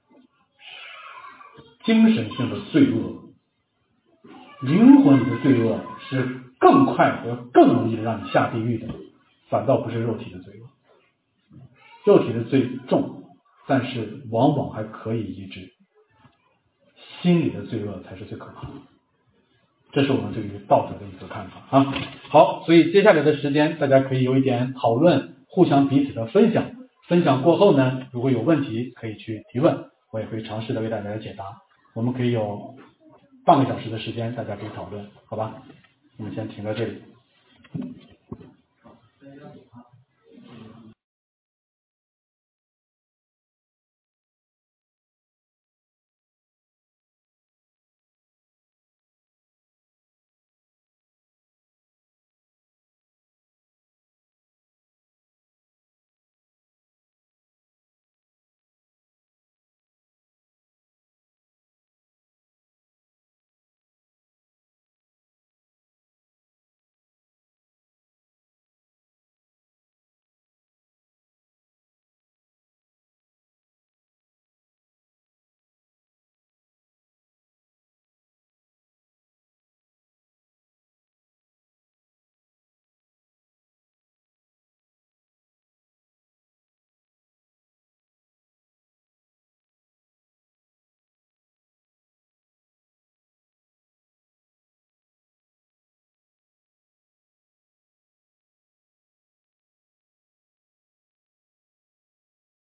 精神性的罪恶，灵魂里的罪恶是更快和更容易的让你下地狱的，反倒不是肉体的罪恶。肉体的罪重，但是往往还可以医治，心理的罪恶才是最可怕的。这是我们对于道德的一个看法啊。好，所以接下来的时间大家可以有一点讨论，互相彼此的分享。分享过后呢，如果有问题可以去提问，我也会尝试的为大家来解答。我们可以有半个小时的时间，大家可以讨论，好吧？我们先停到这里。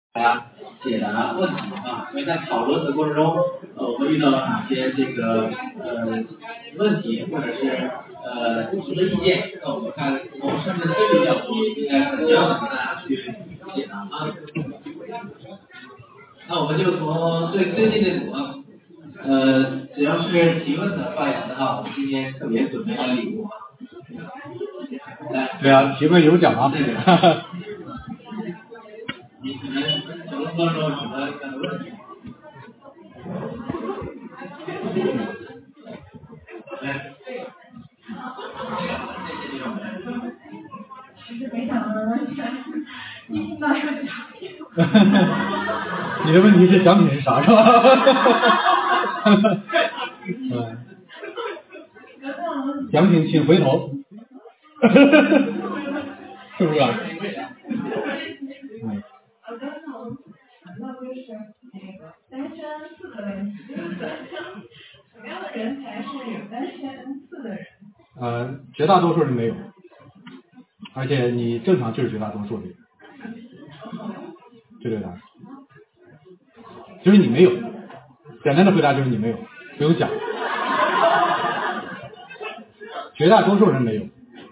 大家解答问题啊，因为在讨论的过程中，我们遇到了哪些这个问题，或者是不同的意见，那我们看从生命的推理角度应该怎么样的给大家去解答啊？那我们就从最近这组啊，只要是提问的发言的话，我们今天特别准备了礼物啊。来，对啊，提问有奖啊。你们讨论当中有什么样的问题？来。 其实没想到一听到说奖品。 你的问题是奖品是啥是吧？奖品请回头。是不是啊？ 我刚才我谈到就是那个单身4的问题，就是什么样的人才是有单身4的人？ 绝大多数人没有，而且你正常就是绝大多数人，对的，就是你没有。简单的回答就是你没有，不用讲。绝大多数人没有。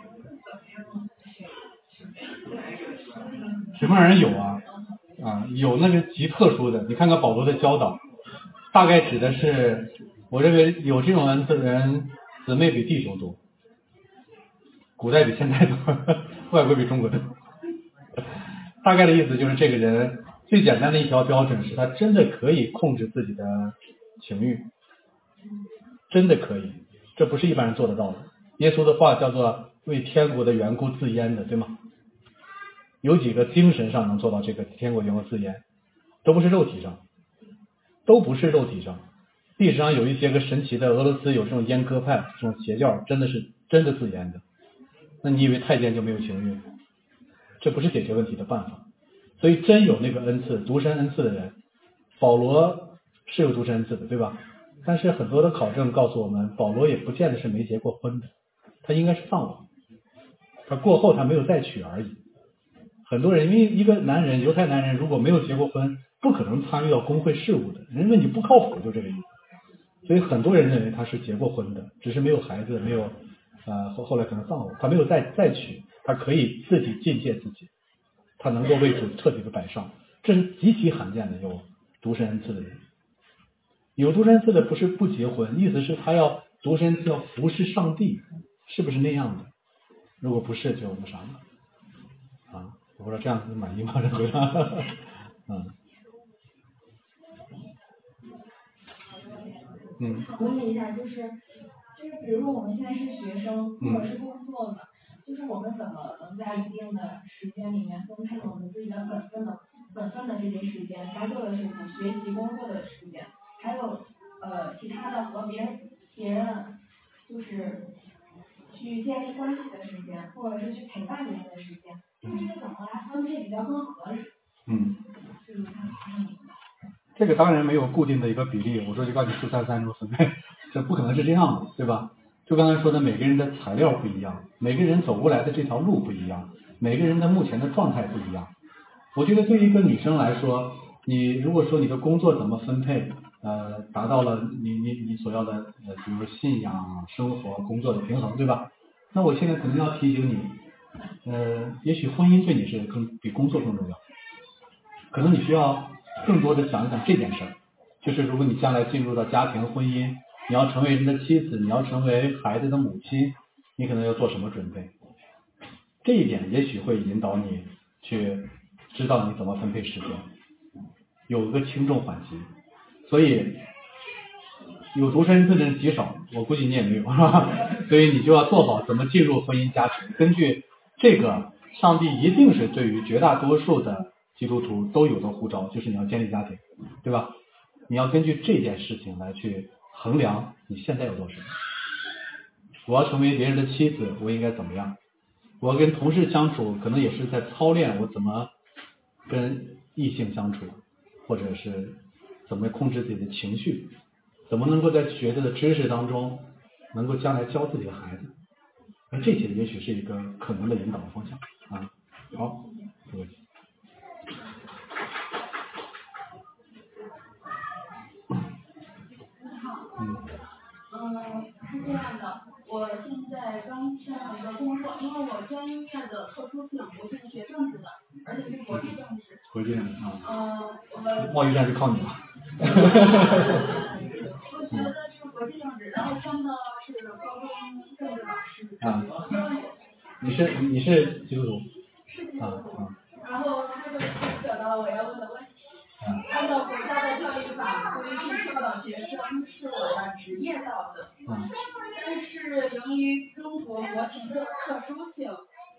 什么样人有啊？有那个极特殊的，你看看保罗的教导，大概指的是，我认为有这种恩赐的人，姊妹比弟兄多，古代比现在多，外国比中国多。大概的意思就是这个人最简单的一条标准是他真的可以控制自己的情欲，真的可以，这不是一般人做得到的。耶稣的话叫做为天国的缘故自阉的，对吗？有几个精神上能做到这个天国缘故自阉，都不是肉体上，都不是肉体上。历史上有一些个神奇的，俄罗斯有这种阉割派，这种邪教，真的自阉的。那你以为太监就没有情欲？这不是解决问题的办法。所以真有那个恩赐，独身恩赐的人，保罗是有独身恩赐的，对吧？但是很多的考证告诉我们，保罗也不见得是没结过婚的，他应该是丧偶，他过后他没有再娶而已。很多人因为一个男人，犹太男人如果没有结过婚，不可能参与到公会事务的，人问你不靠谱，就这个意思。所以很多人认为他是结过婚的，只是没有孩子，没有后来可能丧偶，他没有再娶，他可以自己禁戒自己，他能够为主彻底的摆上，这是极其罕见的有独身恩赐的人。有独身恩赐的不是不结婚，意思是他要独身恩赐要服侍上帝，是不是那样的？如果不是就那啥了啊？我不知道这样你满意吗？这回答。 我问一下，就是比如说我们现在是学生或者是工作的，就是我们怎么能在一定的时间里面分配我们自己的本分的这些时间，该做的事情，学习工作的时间，还有其他的和别人就是去建立关系的时间，或者是去陪伴别人的时间，就是这个怎么来分配比较更合理？就是看这个当然没有固定的一个比例，我说就告诉你4-3-3这么分配，这不可能是这样的，对吧？就刚才说的，每个人的材料不一样，每个人走过来的这条路不一样，每个人的目前的状态不一样。我觉得对于一个女生来说，你如果说你的工作怎么分配，达到了你所要的比如说信仰、生活、工作的平衡，对吧？那我现在可能要提醒你，也许婚姻对你是比工作更重要，可能你需要更多的想一想这件事儿，就是如果你将来进入到家庭婚姻，你要成为人的妻子，你要成为孩子的母亲，你可能要做什么准备？这一点也许会引导你去知道你怎么分配时间，有一个轻重缓急。所以有独身恩赐的人极少，我估计你也没有，所以你就要做好怎么进入婚姻家庭。根据这个，上帝一定是对于绝大多数的基督徒都有的呼召，就是你要建立家庭，对吧？你要根据这件事情来去衡量你现在要做什么。我要成为别人的妻子，我应该怎么样？我跟同事相处，可能也是在操练我怎么跟异性相处，或者是怎么控制自己的情绪，怎么能够在学的知识当中能够将来教自己的孩子。那这些也许是一个可能的引导的方向啊。好，各位。 国际上我们贸易战就靠你了。 我学的是国际政治，然后上的是高中政治老师。 你是基督徒？ 是基督徒。然后他就扯到我要问的问题。按照国家的教育法规定，教导学生是我的职业道德。但是由于中国国情的特殊性，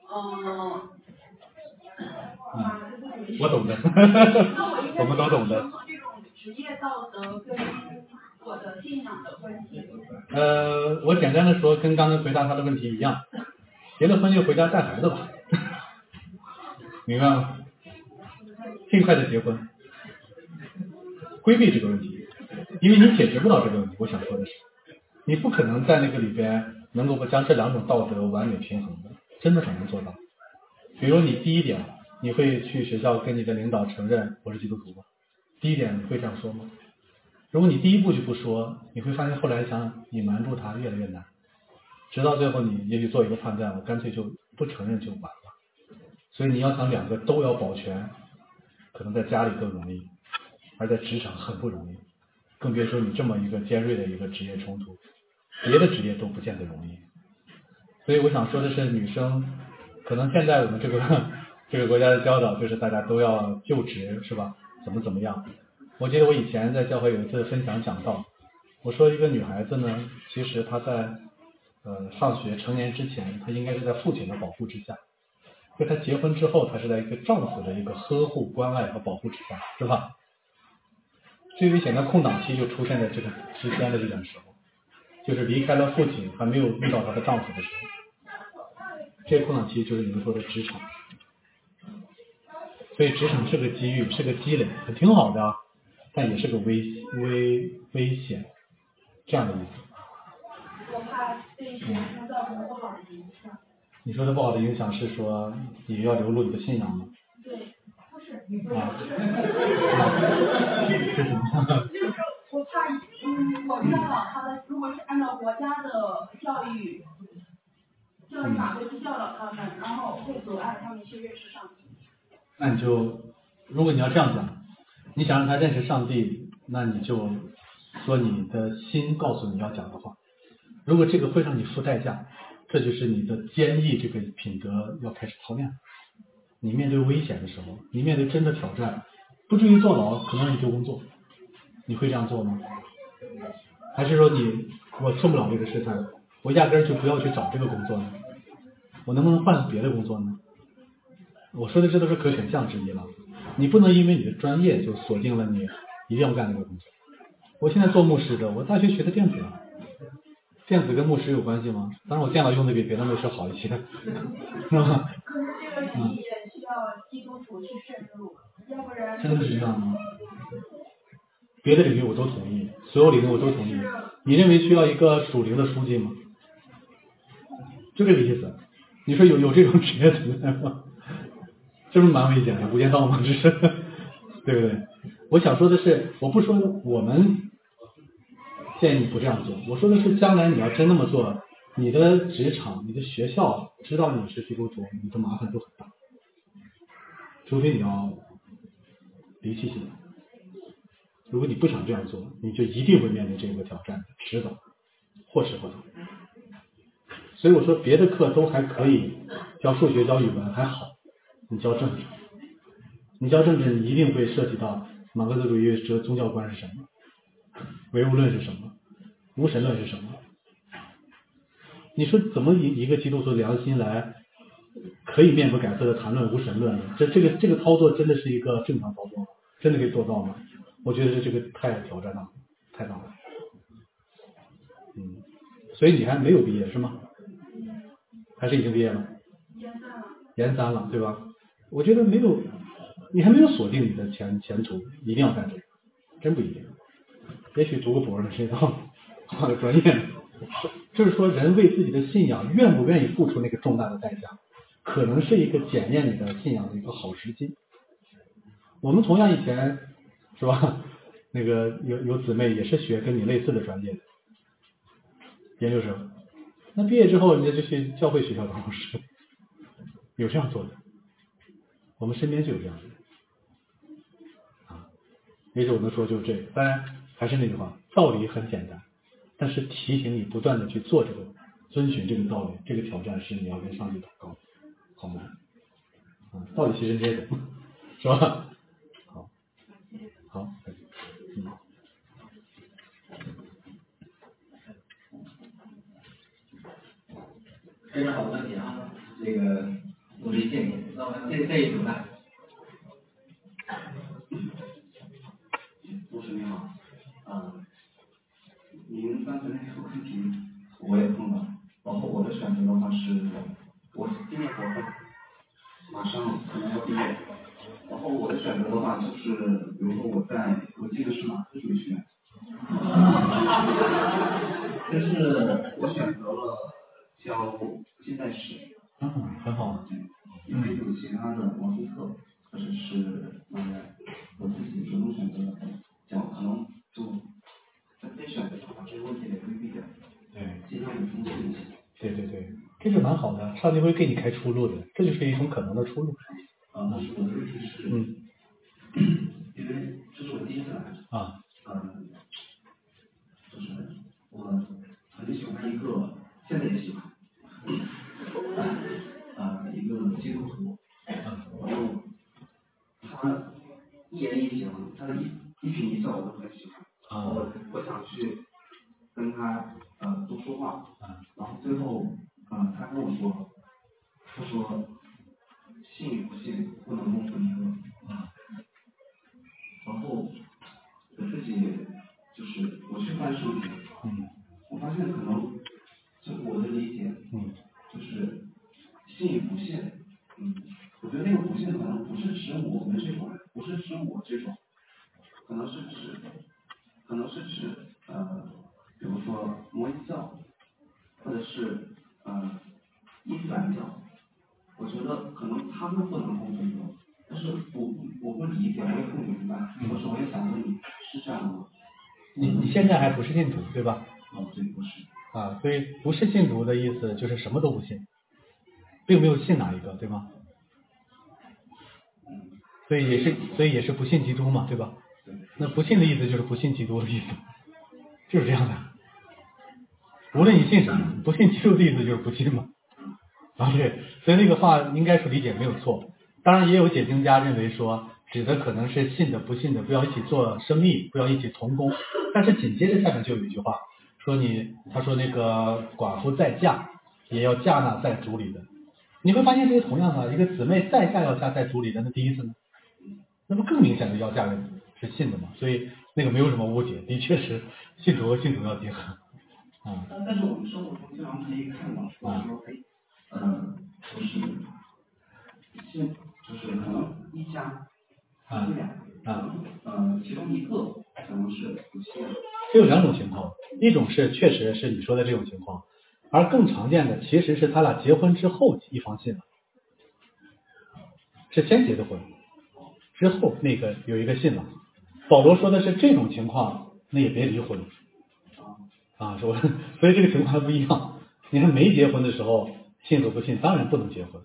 我懂的，我们都懂的。 这种职业道德跟我的信仰的关系。 我简单的说，跟刚才回答他的问题一样，结了婚就回家带孩子吧，明白吗？尽快的结婚，规避这个问题，因为你解决不到这个问题。我想说的是，你不可能在那个里边能够将这两种道德完美平衡的，真的很难做到。比如你第一点，你会去学校跟你的领导承认我是基督徒吗？第一点你会这样说吗？如果你第一步就不说，你会发现后来想隐瞒住它越来越难，直到最后你也许做一个判断，我干脆就不承认就完了。所以你要想两个都要保全，可能在家里更容易，而在职场很不容易，更别说你这么一个尖锐的一个职业冲突，别的职业都不见得容易。所以我想说的是，女生可能现在我们这个国家的教导就是大家都要就职，是吧？怎么样？我记得我以前在教会有一次分享讲到，我说一个女孩子呢，其实她在上学成年之前，她应该是在父亲的保护之下，就她结婚之后，她是在一个丈夫的一个呵护、关爱和保护之下，是吧？最危险的空档期就出现在这个之间的这种时候，就是离开了父亲，还没有遇到她的丈夫的时候，这个空档期就是你们说的职场。所以职场是个机遇，是个积累，挺好的，但也是个危险，这样的意思。 我怕对学生造成不好的影响。 你说的不好的影响是说你要流露你的信仰吗？ 对，不是。 是什么？ 就是我怕，我教导他的，如果是按照国家的教育法规去教导他们，然后会阻碍他们去认识上帝。 那你就，如果你要这样讲，你想让他认识上帝，那你就说你的心告诉你要讲的话。如果这个会让你付代价，这就是你的坚毅这个品德要开始操练。你面对危险的时候，你面对真的挑战，不至于坐牢，可能让你丢工作，你会这样做吗？还是说我受不了这个事情，我压根儿就不要去找这个工作呢？我能不能换别的工作呢？我说的这都是可选项之一了，你不能因为你的专业就锁定了你一定要干这个工作。我现在做牧师的，我大学学的电子，电子跟牧师有关系吗？当然我电脑用的比别的牧师好一些，是吧？ 可是这个领域也需要基督徒去深入，要不然真的是这样吗？别的领域我都同意，所有领域我都同意。你认为需要一个属灵的书记吗？就这个意思。你说有这种职业存在吗？这不是蛮危险的，无间道吗？这是，对不对？我想说的是，我不说我们建议你不这样做，我说的是将来你要真那么做，你的职场、你的学校知道你是基督徒，你的麻烦就很大。除非你要离弃信仰，如果你不想这样做，你就一定会面临这个挑战，迟早或迟或早。所以我说别的课都还可以，教数学、教语文还好，你教政治，你一定会涉及到马克思主义宗教观是什么，唯物论是什么，无神论是什么。你说怎么以一个基督徒的良心来可以面不改色的谈论无神论呢？这个操作真的是一个正常操作吗？真的可以做到吗？我觉得这个太挑战了，太大了。所以你还没有毕业是吗？还是已经毕业了？研三了，对吧？我觉得你还没有锁定你的前途，一定要干这个，真不一定。也许读个博呢，谁知道换个专业。就是说，人为自己的信仰愿不愿意付出那个重大的代价，可能是一个检验你的信仰的一个好时机。我们同样以前是吧？那个有姊妹也是学跟你类似的专业的研究生，那毕业之后人家就去教会学校当老师，有这样做的，我们身边就有这样的人。 也许我能说就是这个。当然还是那句话，道理很简单，但是提醒你不断的去做这个，遵循这个道理，这个挑战是你要跟上帝祷告，好难。道理其实你也懂，是吧？好， 非常好的问题啊，这个努力建议。那我们这一组呢？ 主持人好，您刚才那个问题我也碰到，然后我的选择的话是，我今年国会马上可能要毕业，然后我的选择的话就是，比如说我记得是马克水学院，但是我选择了教近代史， 很好， 因为有其他的王斯特或者是我自己主动选择的教，可能就在非选择上把这个问题给规避掉，尽量有风险一些。 对，这就蛮好的，上帝会给你开出路的，这就是一种可能的出路。 但是我的问题是，因为这是我第一次来，就是我很喜欢一个，现在也喜欢，一个基督徒，然后他一言一行，他的一颦一笑我都很喜欢，我想去跟他多说话，然后最后他跟我说，他说信与不信不能共存一个，然后我自己就是我去翻圣经，我发现可能就我的理解，就是信与不信，我觉得那个不信可能不是指我们这种人，不是指我这种，可能是指比如说摩西教，或者是伊斯兰教，我觉得可能他们不能共存的，但是我不理解，我也不明白，我也想问你，是这样的吗？ 你现在还不是信徒对吧？ 对，不是。 所以不是信徒的意思就是什么都不信，并没有信哪一个，对吗？所以也是不信基督嘛，对吧？那不信的意思就是不信基督的意思，就是这样的。无论你信什么，不信基督的意思就是不信嘛。对，所以那个话应该是理解没有错。当然也有解经家认为说，指的可能是信的不信的不要一起做生意，不要一起同工。但是紧接着下面就有一句话说他说那个寡妇再嫁也要嫁纳在主里的。你会发现这些同样的，一个姊妹再嫁要嫁在主里的，那第一次呢？那么更明显的要嫁人是信的嘛，所以那个没有什么误解，的确是信徒和信徒要结合。 但是我们生活中经常可以看到说，就是可能一家夫俩，其中一个可能是不信。 这有两种情况，一种是确实是你说的这种情况，而更常见的其实是他俩结婚之后一方信了，是先结的婚，之后那个有一个信了。保罗说的是这种情况，那也别离婚说，所以这个情况还不一样。你看没结婚的时候，信和不信当然不能结婚。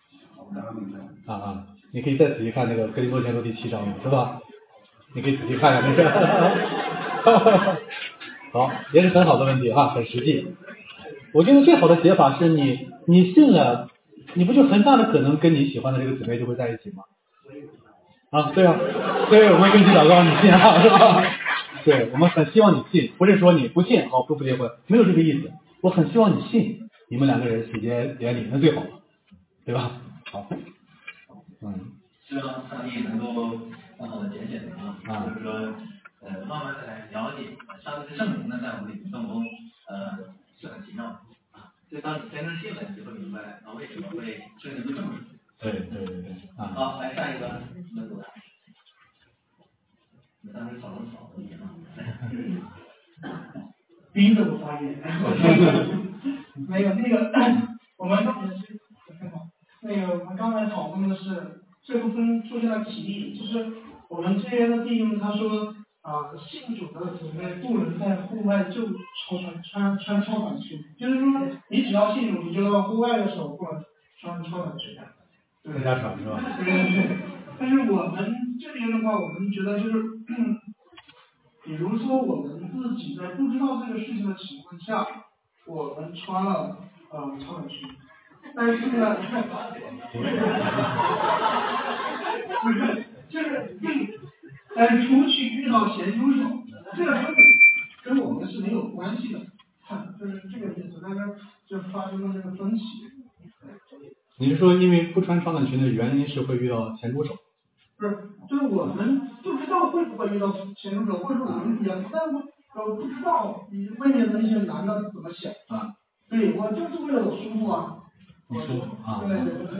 你可以再仔细看那个哥林多前书第7章，是吧？你可以仔细看一下那个。好，也是很好的问题很实际。我觉得最好的解法是你信了，你不就很大的可能跟你喜欢的这个姊妹就会在一起吗？对啊，所以我们跟你祷告你信是吧？对，我们很希望你信，不是说你不信好不结婚，没有这个意思。我很希望你信，你们两个人喜结连理，那最好了，对吧？好， 希望上帝能够更好的拣选就是说慢慢的来了解上帝的圣灵呢，在我们里面动工是很奇妙的所以当你真正信了，你就会明白为什么会圣灵的证明。 对好，来下一个门组的。你当时吵了一点逼着我发言，没有我们刚才讨论的是这部分出现了歧义，就是我们这边的弟兄他说信主的姊妹不能在户外就穿超短裙，就是说你只要信主，你就到户外的时候不能穿超短裙。 更加长是吧？ 对。但是我们这边的话，我们觉得就是比如说我们自己在不知道这个事情的情况下，我们穿了超短裙，但是呢，就是出去遇到咸猪手，这个跟我们是没有关系的，就是这个意思，大家就发生了这个分歧。 你是说因为不穿超短裙的原因是会遇到咸猪手？ 不是，就是我们不知道会不会遇到咸猪手，或者说我们也不知道你外面的那些男的怎么想啊。对，我就是为了我舒服啊。 你舒服啊？ 对。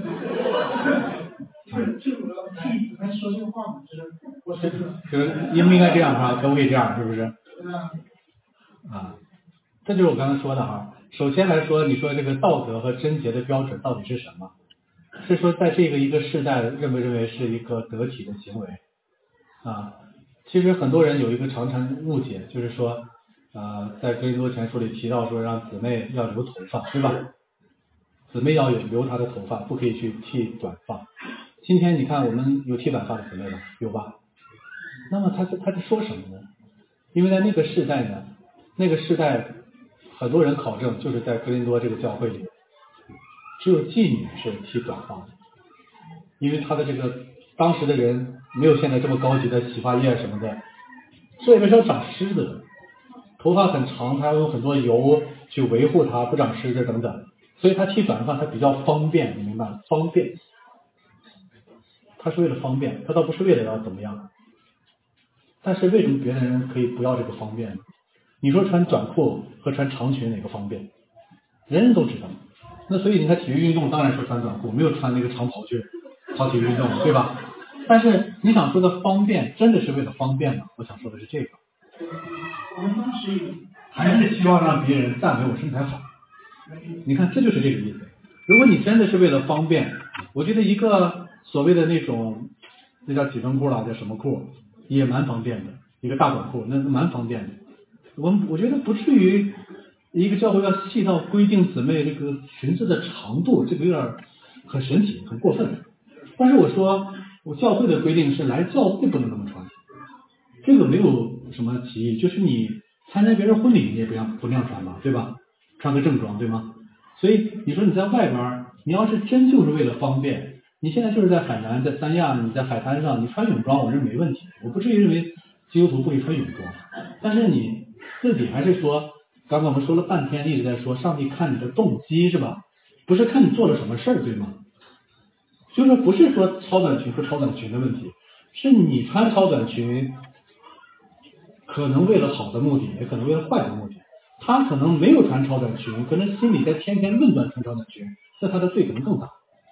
就是我要替姊妹说这个话嘛，就是我是。 就是应不应该这样哈？可不可以这样？是不是？ 对啊。 啊，这就是我刚才说的哈。首先来说，你说这个道德和贞洁的标准到底是什么？是说在这个一个世代认不认为是一个得体的行为啊？其实很多人有一个常误解，就是说在哥林多前书里提到说让姊妹要留头发，对吧？姊妹要留她的头发，不可以去剃短发。今天你看我们有剃短发的姊妹吧？有吧？那么他是说什么呢？因为在那个世代呢，很多人考证就是在哥林多这个教会里，只有妓女是剃短发的，因为他的这个当时的人没有现在这么高级的洗发液什么的，所以为什么长虱子的？头发很长，他要用很多油去维护它，不长虱子等等，所以他剃短发他比较方便，你明白吗？方便，他是为了方便，他倒不是为了要怎么样。但是为什么别的人可以不要这个方便呢？你说穿短裤和穿长裙哪个方便？人人都知道。那所以你看体育运动当然是穿短裤，没有穿那个长袍去跑体育运动，对吧？但是你想说的方便真的是为了方便吗？我想说的是这个。 我们当时还是希望让别人赞美我身材好。你看这就是这个意思。如果你真的是为了方便，我觉得一个所谓的那种那叫几分裤了，叫什么裤也蛮方便的，一个大短裤那蛮方便的。我觉得不至于一个教会要细到规定姊妹这个裙子的长度，这个有点很神奇很过分。但是我说我教会的规定是来教会不能这么穿，这个没有什么歧义，就是你参加别人婚礼你也不那样穿嘛，对吧？穿个正装对吗？所以你说你在外边，你要是真就是为了方便，你现在就是在海南在三亚你在海滩上你穿泳装我认为没问题，我不至于认为基督徒不可以穿泳装。但是你自己还是说，刚刚我们说了半天一直在说上帝看你的动机是吧？不是看你做了什么事儿对吗？就是不是说超短裙不超短裙的问题，是你穿超短裙可能为了好的目的，也可能为了坏的目的。他可能没有穿超短裙，可能心里在天天论断穿超短裙，那他的罪可能更大。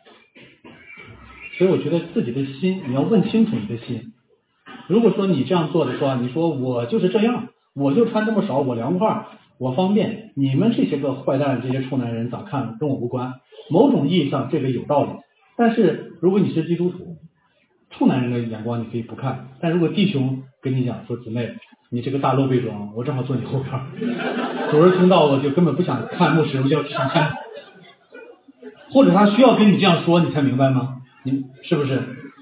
所以我觉得自己的心，你要问清楚你的心。如果说你这样做的话，你说我就是这样，我就穿这么少，我凉快，我方便，你们这些个坏蛋，这些臭男人咋看跟我无关。某种意义上这个有道理，但是如果你是基督徒，臭男人的眼光你可以不看，但如果弟兄跟你讲说姊妹你这个大露背装我正好坐你后边，主日听到我就根本不想看牧师，我就想看，或者他需要跟你这样说你才明白吗？你是不是？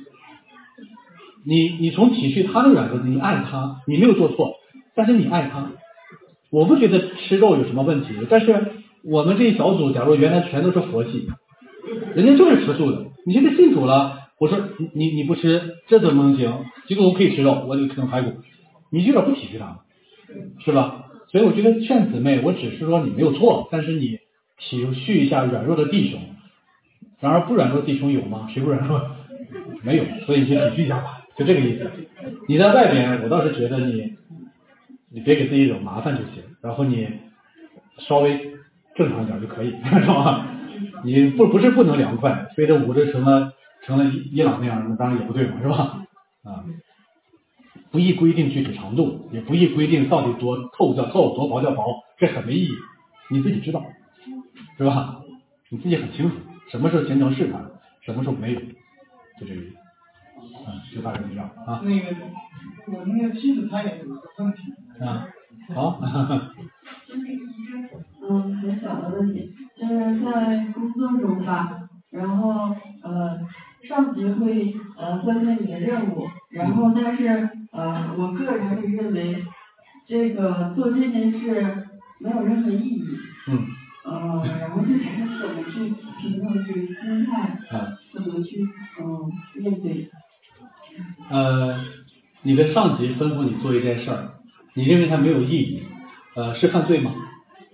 你从体恤他的软弱，你爱他，你没有做错，但是你爱他。我不觉得吃肉有什么问题，但是我们这一小组假如原来全都是佛系，人家就是吃素的，你现在信主了，我说你不吃这怎么能行？基督徒可以吃肉，我就吃排骨，你有点不体恤他，是吧？所以我觉得劝姊妹，我只是说你没有错，但是你体恤一下软弱的弟兄。然而不软弱的弟兄有吗？谁不软弱？没有，所以你先体恤一下吧，就这个意思。你在外边，我倒是觉得你别给自己惹麻烦就行，然后你稍微正常一点就可以，是吧？你不是不能凉快，非得捂着成了伊朗那样，那当然也不对嘛，是吧？啊，不宜规定具体长度，也不宜规定到底多透叫透，多薄叫薄，这很没意义。你自己知道，是吧？你自己很清楚，什么时候形成试探，什么时候没有，就这个意思。就大概这样啊。 那个我那个妻子她也有一个问题啊，好。 就是一个很小的问题，就是在工作中吧，然后上级会分配你的任务，然后但是我个人会认为这个做这件事没有任何意义。然后就是怎么去平衡这个心态，怎么去面对。 你的上级吩咐你做一件事儿，你认为它没有意义，是犯罪吗？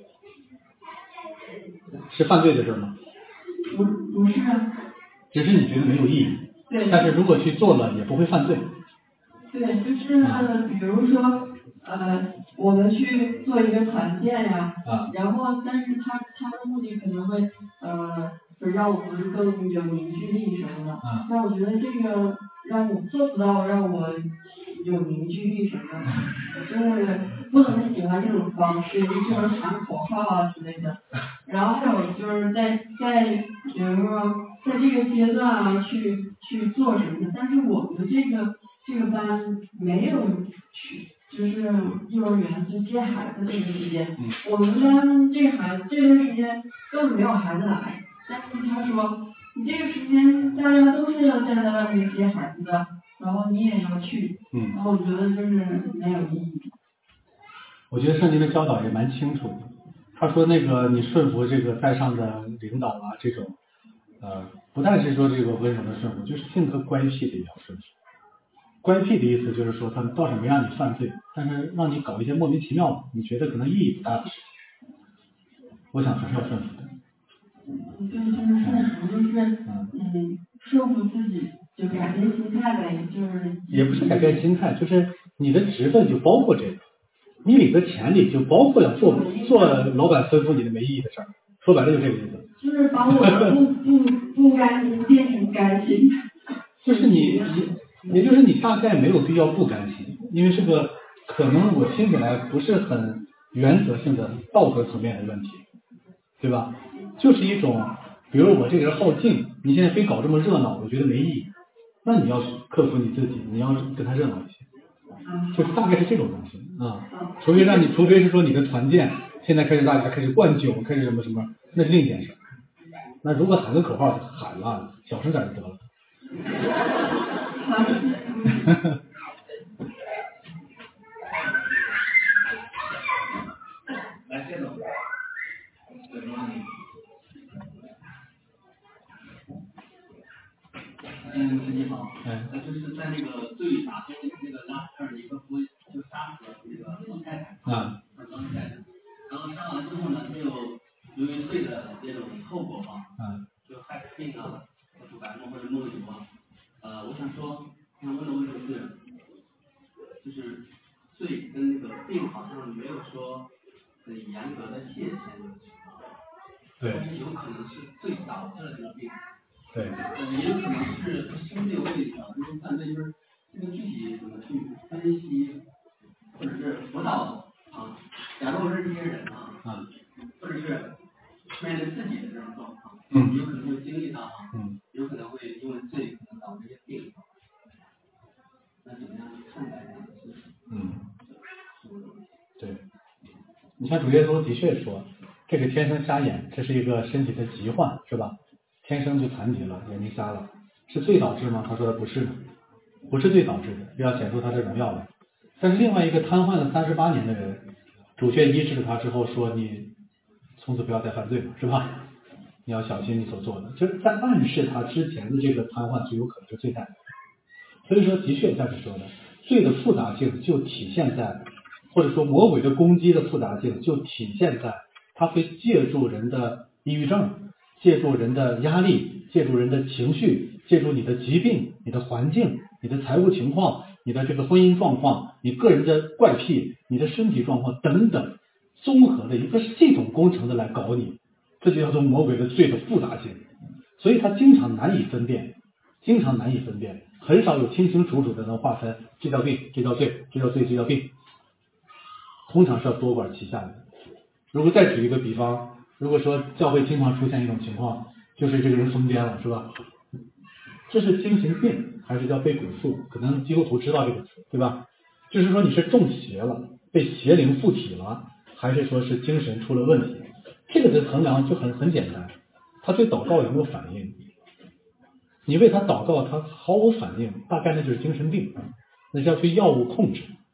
是犯罪的事吗？ 不是。 只是你觉得没有意义。 对。 但是如果去做了，也不会犯罪。 对，就是比如说我们去做一个团建呀，然后但是他的目的可能会就让我们更有凝聚力什么的。但我觉得这个让我做不到让我有凝聚力什么的，就是不能喜欢这种方式，就是喊口号啊之类的。然后还有就是在比如说在这个阶段啊去做什么，但是我们这个班没有就是幼儿园去接孩子这个时间，我们班这段时间根本没有孩子来，但是他说你这个时间大家都是要站在外面接孩子的，然后你也要去，然后我觉得就是没有意义。 我觉得圣经的教导也蛮清楚的，他说那个你顺服这个在上的领导啊，这种不但是说这个温柔的顺服，就是性格乖僻的也要顺服。乖僻的意思就是说，他们倒是没让你犯罪，但是让你搞一些莫名其妙的，你觉得可能意义不大的事情，我想还是要顺服的。 对，就是顺服，就是说服自己，就改变心态呗，就是也不是改变心态，就是你的职分就包括这个，你领的钱里就包括要做老板吩咐你的没意义的事儿，说白了就这个意思。 就是把我的不甘心变成甘心。 就是也就是你大概没有必要不甘心，因为这个可能我听起来不是很原则性的道德层面的问题，对吧？就是一种，比如我这个人好静，你现在非搞这么热闹，我觉得没意义。那你要克服你自己，你要跟他热闹一些，就是大概是这种东西啊。除非是说你的团建现在开始大家开始灌酒，开始什么什么，那是另一件事。那如果喊个口号喊了，小声点就得了。 来，谢总。你好，就是在那个最打开那个拉片的一个夫就杀死了那个老太太，当时太太，然后杀完之后呢，就由于罪的这种后果嘛，就害病啊，或者感冒或者梦游啊，我想问的问题是，就是罪跟那个病好像没有说很严格的界限这个情况， 对， 但是有可能是罪导致了这个病。 对， 也有可能是生病位置上，就是犯罪，就是这个具体怎么去分析，或者是辅导啊。假如我认识一些人啊，或者是面对自己的这种状况，有可能会经历到啊，有可能会因为罪可能导致一些病，那怎么样去看待这个事情？ 对，你像主耶稣的确说，这个天生瞎眼，这是一个身体的疾患，是吧？天生就残疾了，眼睛瞎了，是罪导致吗？他说的不是，不是罪导致的，要显出他的荣耀来。但是另外一个瘫痪了38年的人，主却医治了他之后说，你从此不要再犯罪了，是吧？你要小心你所做的，就是在暗示他之前的这个瘫痪最有可能是罪带来的。所以说，的确像你说的，罪的复杂性就体现在，或者说魔鬼的攻击的复杂性就体现在，他会借助人的抑郁症，借助人的压力，借助人的情绪，借助你的疾病、你的环境、你的财务情况、你的这个婚姻状况、你个人的怪癖、你的身体状况等等，综合的一个系统工程的来搞你，这就叫做魔鬼的罪的复杂性。所以他经常难以分辨，很少有清清楚楚的能划分，这叫病，这叫罪，这叫罪，这叫病。通常是要多管齐下的。如果再举一个比方，如果说教会经常出现一种情况，就是这个人疯癫了，是吧？这是精神病还是叫被鬼附？可能基督徒知道这个词，对吧？就是说你是中邪了，被邪灵附体了，还是说是精神出了问题？这个的衡量就很简单，他对祷告有没有反应？你为他祷告，他毫无反应，大概那就是精神病，那是要去药物控制。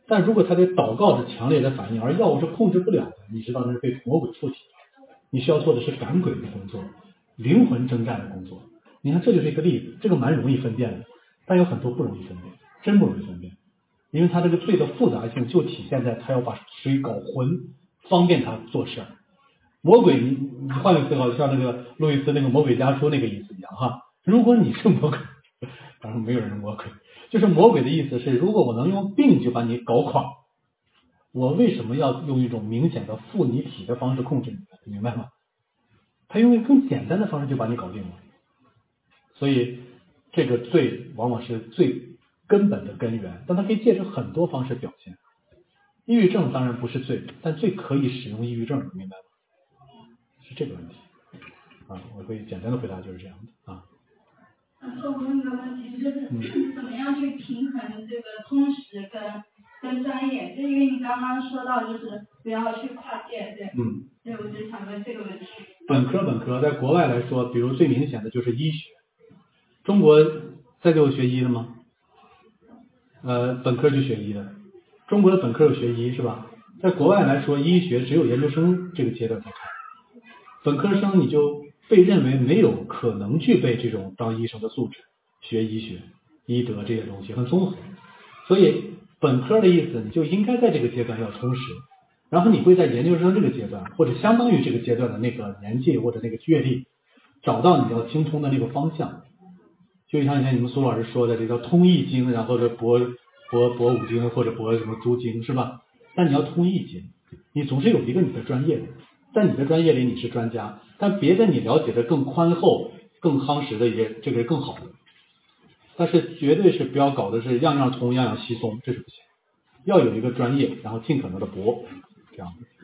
但如果他对祷告是强烈的反应，而药物是控制不了的，你知道那是被魔鬼附体了。你需要做的是赶鬼的工作，灵魂征战的工作。你看，这就是一个例子，这个蛮容易分辨的，但有很多不容易分辨，真不容易分辨，因为他这个罪的复杂性就体现在他要把谁搞混，方便他做事儿。魔鬼，你换个思考，像那个路易斯那个魔鬼家书那个意思一样哈。如果你是魔鬼，当然没有人是魔鬼，就是魔鬼的意思是，如果我能用病就把你搞垮，我为什么要用一种明显的附你体的方式控制你？你明白吗？他用一个更简单的方式就把你搞定了。所以这个罪往往是最根本的根源，但它可以借助很多方式表现。抑郁症当然不是罪，但罪可以使用抑郁症，明白吗？是这个问题啊，我会简单的回答就是这样的啊。 我问一个问题，就是怎么样去平衡这个通识跟专业？就因为你刚刚说到，就是不要去跨界，对，对，我就想问这个问题。 本科在国外来说，比如最明显的就是医学。中国在这有学医的吗？本科就学医的。中国的本科有学医是吧？在国外来说，医学只有研究生这个阶段才开。本科生你就被认为没有可能具备这种当医生的素质，学医学、医德这些东西很综合。所以本科的意思，你就应该在这个阶段要充实，然后你会在研究生这个阶段，或者相当于这个阶段的那个年纪或者那个阅历，找到你要精通的那个方向。就像以前你们苏老师说的，这叫通易经，然后博五经或者博什么诸经是吧？但你要通易经，你总是有一个你的专业的，在你的专业里你是专家，但别的你了解的更宽厚、更夯实的也这个是更好的。但是绝对是不要搞的是样样通样样稀松，这是不行。要有一个专业，然后尽可能的博，这样子。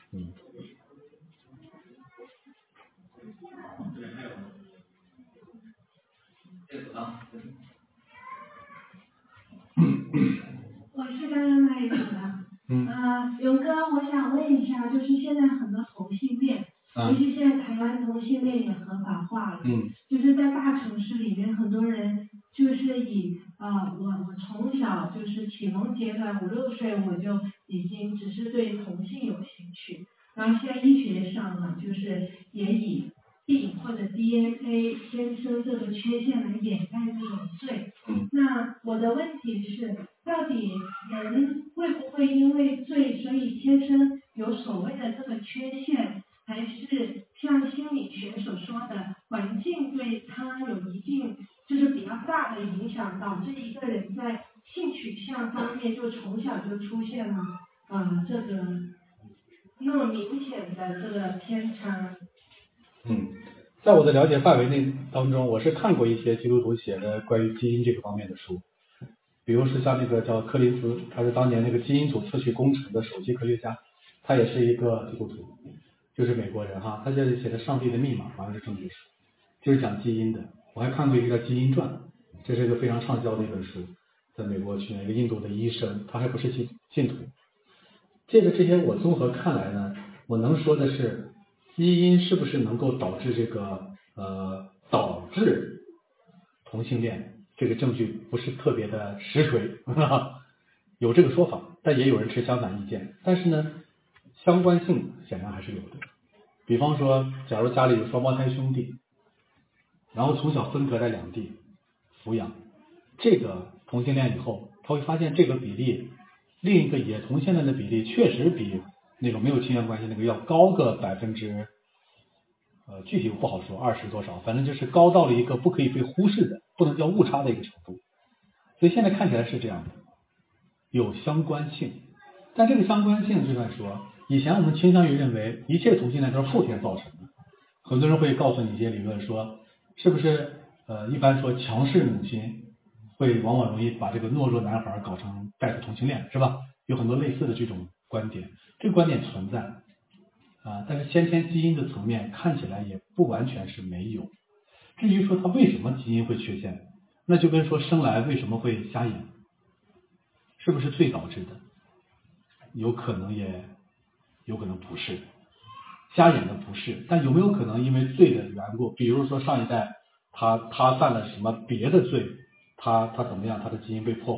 我是刚刚那一组的。勇哥，我想问一下，就是现在很多同性恋，尤其现在台湾同性恋也合法化了，就是在大城市里面，很多人就是以我从小就是启蒙阶段5、6岁我就已经只是对同性有兴趣，然后现在医学上呢，就是也以病或者 DNA 天生这个缺陷来掩盖这种罪。那我的问题是，到底人会不会因为罪，所以天生有所谓的这个缺陷，还是像心理学所说的，环境对他有一定就是比较大的影响，导致一个人在性取向方面就从小就出现了这个那么明显的这个偏差？ 在我的了解范围内当中，我是看过一些基督徒写的关于基因这个方面的书，比如是像那个叫柯林斯，他是当年那个基因组测序工程的首席科学家，他也是一个基督徒，就是美国人哈，他这里写的《上帝的密码》好像是证据书，就是讲基因的。我还看过一个叫《基因传》，这是一个非常畅销的一本书，在美国去一个印度的医生，他还不是信徒。借着这些我综合看来呢，我能说的是，基因是不是能够导致这个导致同性恋，这个证据不是特别的实锤，有这个说法，但也有人持相反意见。但是呢，相关性显然还是有的。比方说，假如家里有双胞胎兄弟，然后从小分隔在两地抚养，这个同性恋以后，他会发现这个比例，另一个也同性恋的比例确实比那种没有亲缘关系那个要高个%，具体我不好说20多少，反正就是高到了一个不可以被忽视的，不能叫误差的一个程度。所以现在看起来是这样的，有相关性，但这个相关性就算说，以前我们倾向于认为一切同性恋都是后天造成的，很多人会告诉你一些理论说，是不是一般说强势母亲会往往容易把这个懦弱男孩搞成带着同性恋，是吧？有很多类似的这种观点，这个观点存在但是先天基因的层面看起来也不完全是没有。至于说他为什么基因会缺陷，那就跟说生来为什么会瞎眼，是不是罪导致的？有可能也有可能不是，瞎眼的不是，但有没有可能因为罪的缘故，比如说上一代他犯了什么别的罪，他怎么样，他的基因被破坏，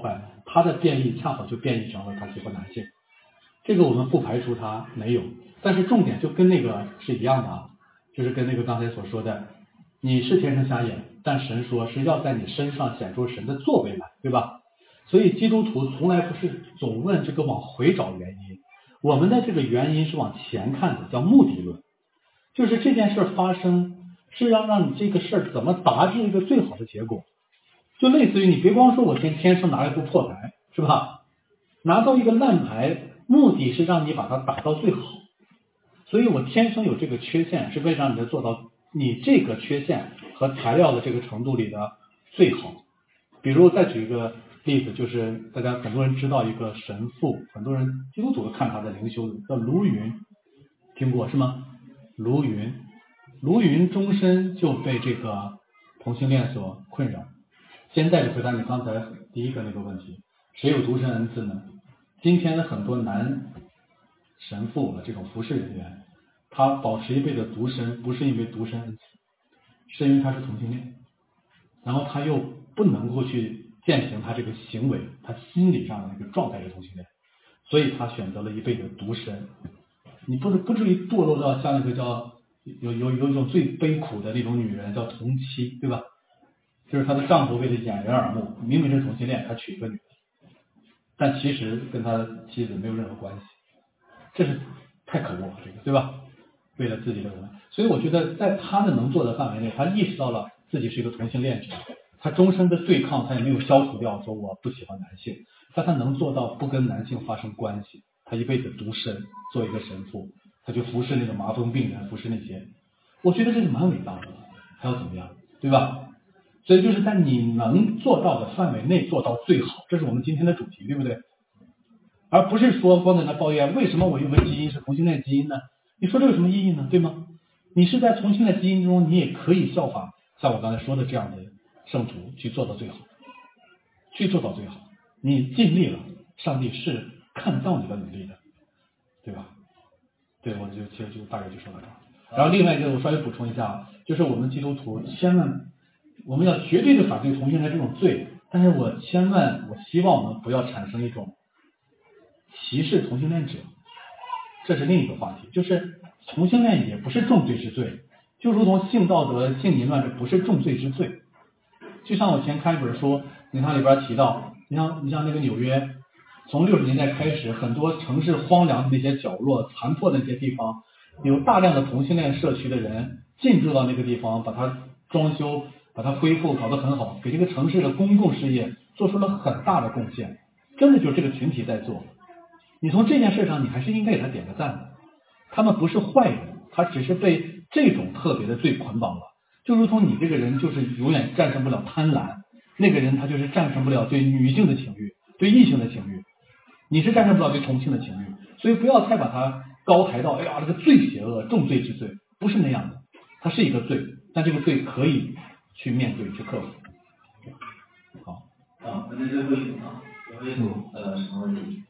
他的变异恰好就变异成了他喜欢男性。这个我们不排除他没有，但是重点就跟那个是一样的啊，就是跟那个刚才所说的，你是天生瞎眼，但神说是要在你身上显出神的作为来，对吧？所以基督徒从来不是总问这个往回找原因，我们的这个原因是往前看的，叫目的论，就是这件事发生是要让你这个事儿怎么达至一个最好的结果，就类似于你别光说我天生拿一副破牌，是吧？拿到一个烂牌，目的是让你把它打到最好，所以我天生有这个缺陷，是为了让你做到你这个缺陷和材料的这个程度里的最好。比如再举一个例子，就是大家很多人知道一个神父，很多人基督徒都看他的灵修，叫卢云，听过是吗？卢云终身就被这个同性恋所困扰。现在就回答你刚才第一个那个问题，谁有独身恩赐呢？今天的很多男神父的这种服侍人员，他保持一辈子独身，不是因为独身恩赐，是因为他是同性恋，然后他又不能够去践行他这个行为，他心理上的那个状态是同性恋，所以他选择了一辈子独身。你不至于堕落到像那个叫有一种最悲苦的那种女人叫同妻，对吧？就是她的丈夫为了掩人耳目，明明是同性恋，他娶一个女的，但其实跟他妻子没有任何关系，这是太可恶了，这个对吧？为了自己的人，所以我觉得在他的能做的范围内，他意识到了自己是一个同性恋者，他终身的对抗他也没有消除掉，说我不喜欢男性，但他能做到不跟男性发生关系，他一辈子独身，做一个神父，他就服侍那个麻风病人，服侍那些，我觉得这是蛮伟大的，还要怎么样，对吧？所以就是在你能做到的范围内做到最好，这是我们今天的主题，对不对？而不是说光在那抱怨为什么我有个基因是同性恋基因呢？你说这有什么意义呢？对吗？你是在同性恋基因中，你也可以效仿像我刚才说的这样的圣徒去做到最好，去做到最好，你尽力了，上帝是看到你的努力的，对吧？对，我就大概就说到这儿。然后另外一个我稍微补充一下，就是我们基督徒千万我们要绝对的反对同性恋这种罪，但是我希望我们不要产生一种歧视同性恋者，这是另一个话题，就是同性恋也不是重罪之罪，就如同性道德、性淫乱这不是重罪之罪。就像我前看一本书，你看里边提到，你像那个纽约，从60年代开始，很多城市荒凉的那些角落、残破的那些地方，有大量的同性恋社区的人进驻到那个地方，把它装修，把它恢复，搞得很好，给这个城市的公共事业做出了很大的贡献，真的就是这个群体在做。你从这件事上，你还是应该给他点个赞的。他们不是坏人，他只是被这种特别的罪捆绑了。就如同你这个人就是永远战胜不了贪婪，那个人他就是战胜不了对女性的情欲，对异性的情欲，你是战胜不了对同性的情欲。所以不要太把它高抬到，哎呀，这个最邪恶，重罪之罪，不是那样的。它是一个罪，但这个罪可以去面对，去克服。好。 那这最后一个啊，有没有什么问题？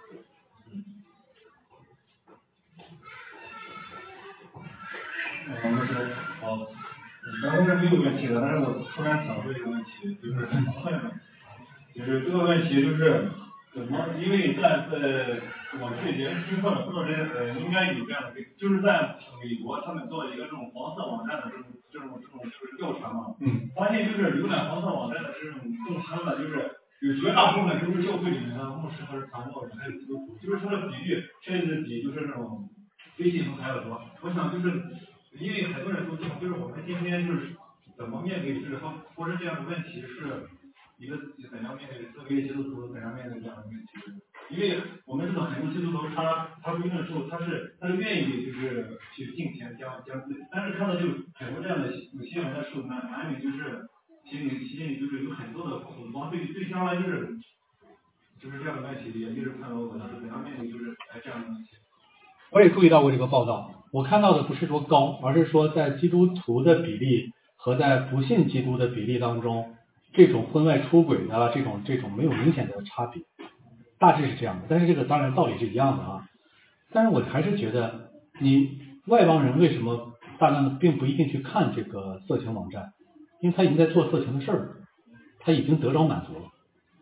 我是好，刚才是没有问题的，但是我突然想出一个问题，就是就是这个问题就是怎么，因为在我对别人听课的不知道应该有这样的，就是在美国他们做一个这种黄色网站的这种就是调查嘛，发现就是浏览黄色网站的这种众生的，就是有绝大部分都是教会里面的牧师或者传道人，还有基督徒，就是它的比率甚至比就是那种非信徒还要多。我想就是因为很多人都知道，就是我们今天就是怎么面对就是或者这样的问题，是一个怎样面对，作为基督徒怎样面对这样的问题？因为我们知道很多基督徒他归正之后，他是愿意就是去敬虔将自己，但是看到就很多这样的有些人的时候难免就是心里就是有很多的恐慌，对将来就是这样的问题也一直看到我是怎样面对就是这样的问题。 我也注意到过这个报道，我看到的不是说高，而是说在基督徒的比例和在不信基督的比例当中，这种婚外出轨的这种没有明显的差别，大致是这样的。但是这个当然道理是一样的啊。但是我还是觉得，你外邦人为什么大量的并不一定去看这个色情网站，因为他已经在做色情的事儿了，他已经得着满足了。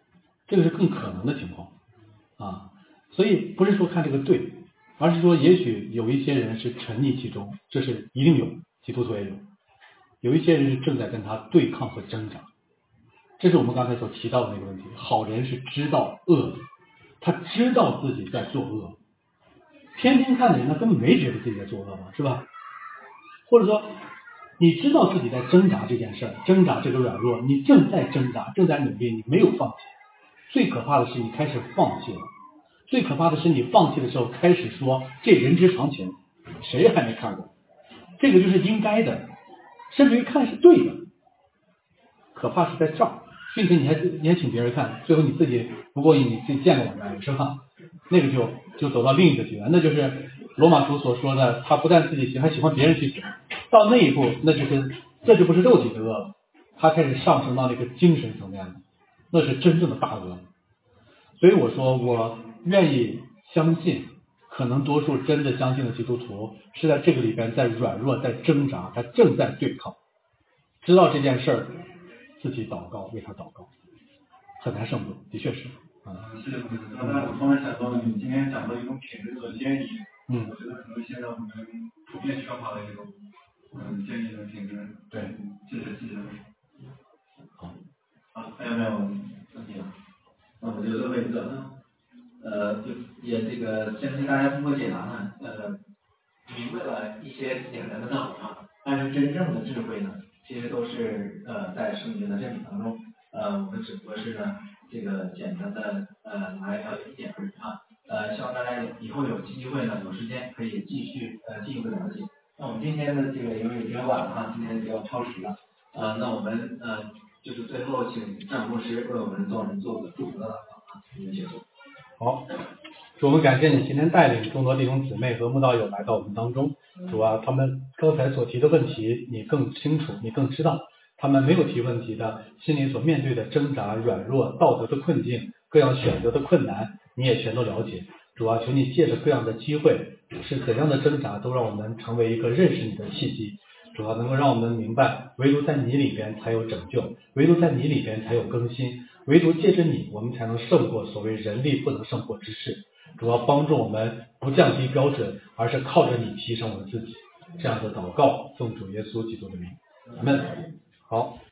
这个是更可能的情况啊。所以不是说看这个对，而是说也许有一些人是沉溺其中，这是一定有，基督徒也有，有一些人是正在跟他对抗和挣扎。这是我们刚才所提到的那个问题。好人是知道恶的，他知道自己在作恶，天天看的人他根本没觉得自己在作恶嘛，是吧？或者说你知道自己在挣扎这件事儿，挣扎这个软弱，你正在挣扎，正在努力，你没有放弃。最可怕的是你开始放弃了，最可怕的是你放弃的时候开始说这人之常情，谁还没看过，这个就是应该的，甚至于看是对的。可怕是在这儿，并且你还请别人看，最后你自己不过瘾，你自己建个网站是吧？那个就走到另一个极端，那就是罗马书所说的，他不但自己行，还喜欢别人去行。到那一步，这就不是肉体的恶了，他开始上升到那个精神层面了，那是真正的大恶。所以我说，我愿意相信，可能多数真的相信的基督徒是在这个里边在软弱，在挣扎，他正在对抗，知道这件事儿，自己祷告，为他祷告，很难胜过，的确是。 是的，那我突然想到你今天讲的一种品质的建议，我觉得可能现在我们普遍缺乏的一种建议的品质。 对， 谢谢。 好， 还有没有问题了？那我就最后一个，就也这个相信大家通过解答呢，明白了一些简单的道理啊，但是真正的智慧呢，其实都是在圣经的真理当中，我们只不过是呢这个简单的来了解一点而已啊，希望大家以后有机会呢，有时间可以继续进一步了解。那我们今天的这个因为比较晚了啊，今天比较超时了，那我们就是最后请张牧师为我们众人做个祝福的祷告啊，我们结束。 好，主，我们感谢你今天带领众多弟兄姊妹和慕道友来到我们当中。主啊，他们刚才所提的问题你更清楚，你更知道，他们没有提问题的心里所面对的挣扎、软弱、道德的困境、各样选择的困难，你也全都了解。主啊，求你借着各样的机会，是怎样的挣扎，都让我们成为一个认识你的契机。主啊，能够让我们明白，唯独在你里边才有拯救，唯独在你里边才有更新，唯独借着你，我们才能胜过所谓人力不能胜过之事。主要帮助我们不降低标准，而是靠着你提升我们自己。这样的祷告，奉主耶稣基督的名，阿们。好。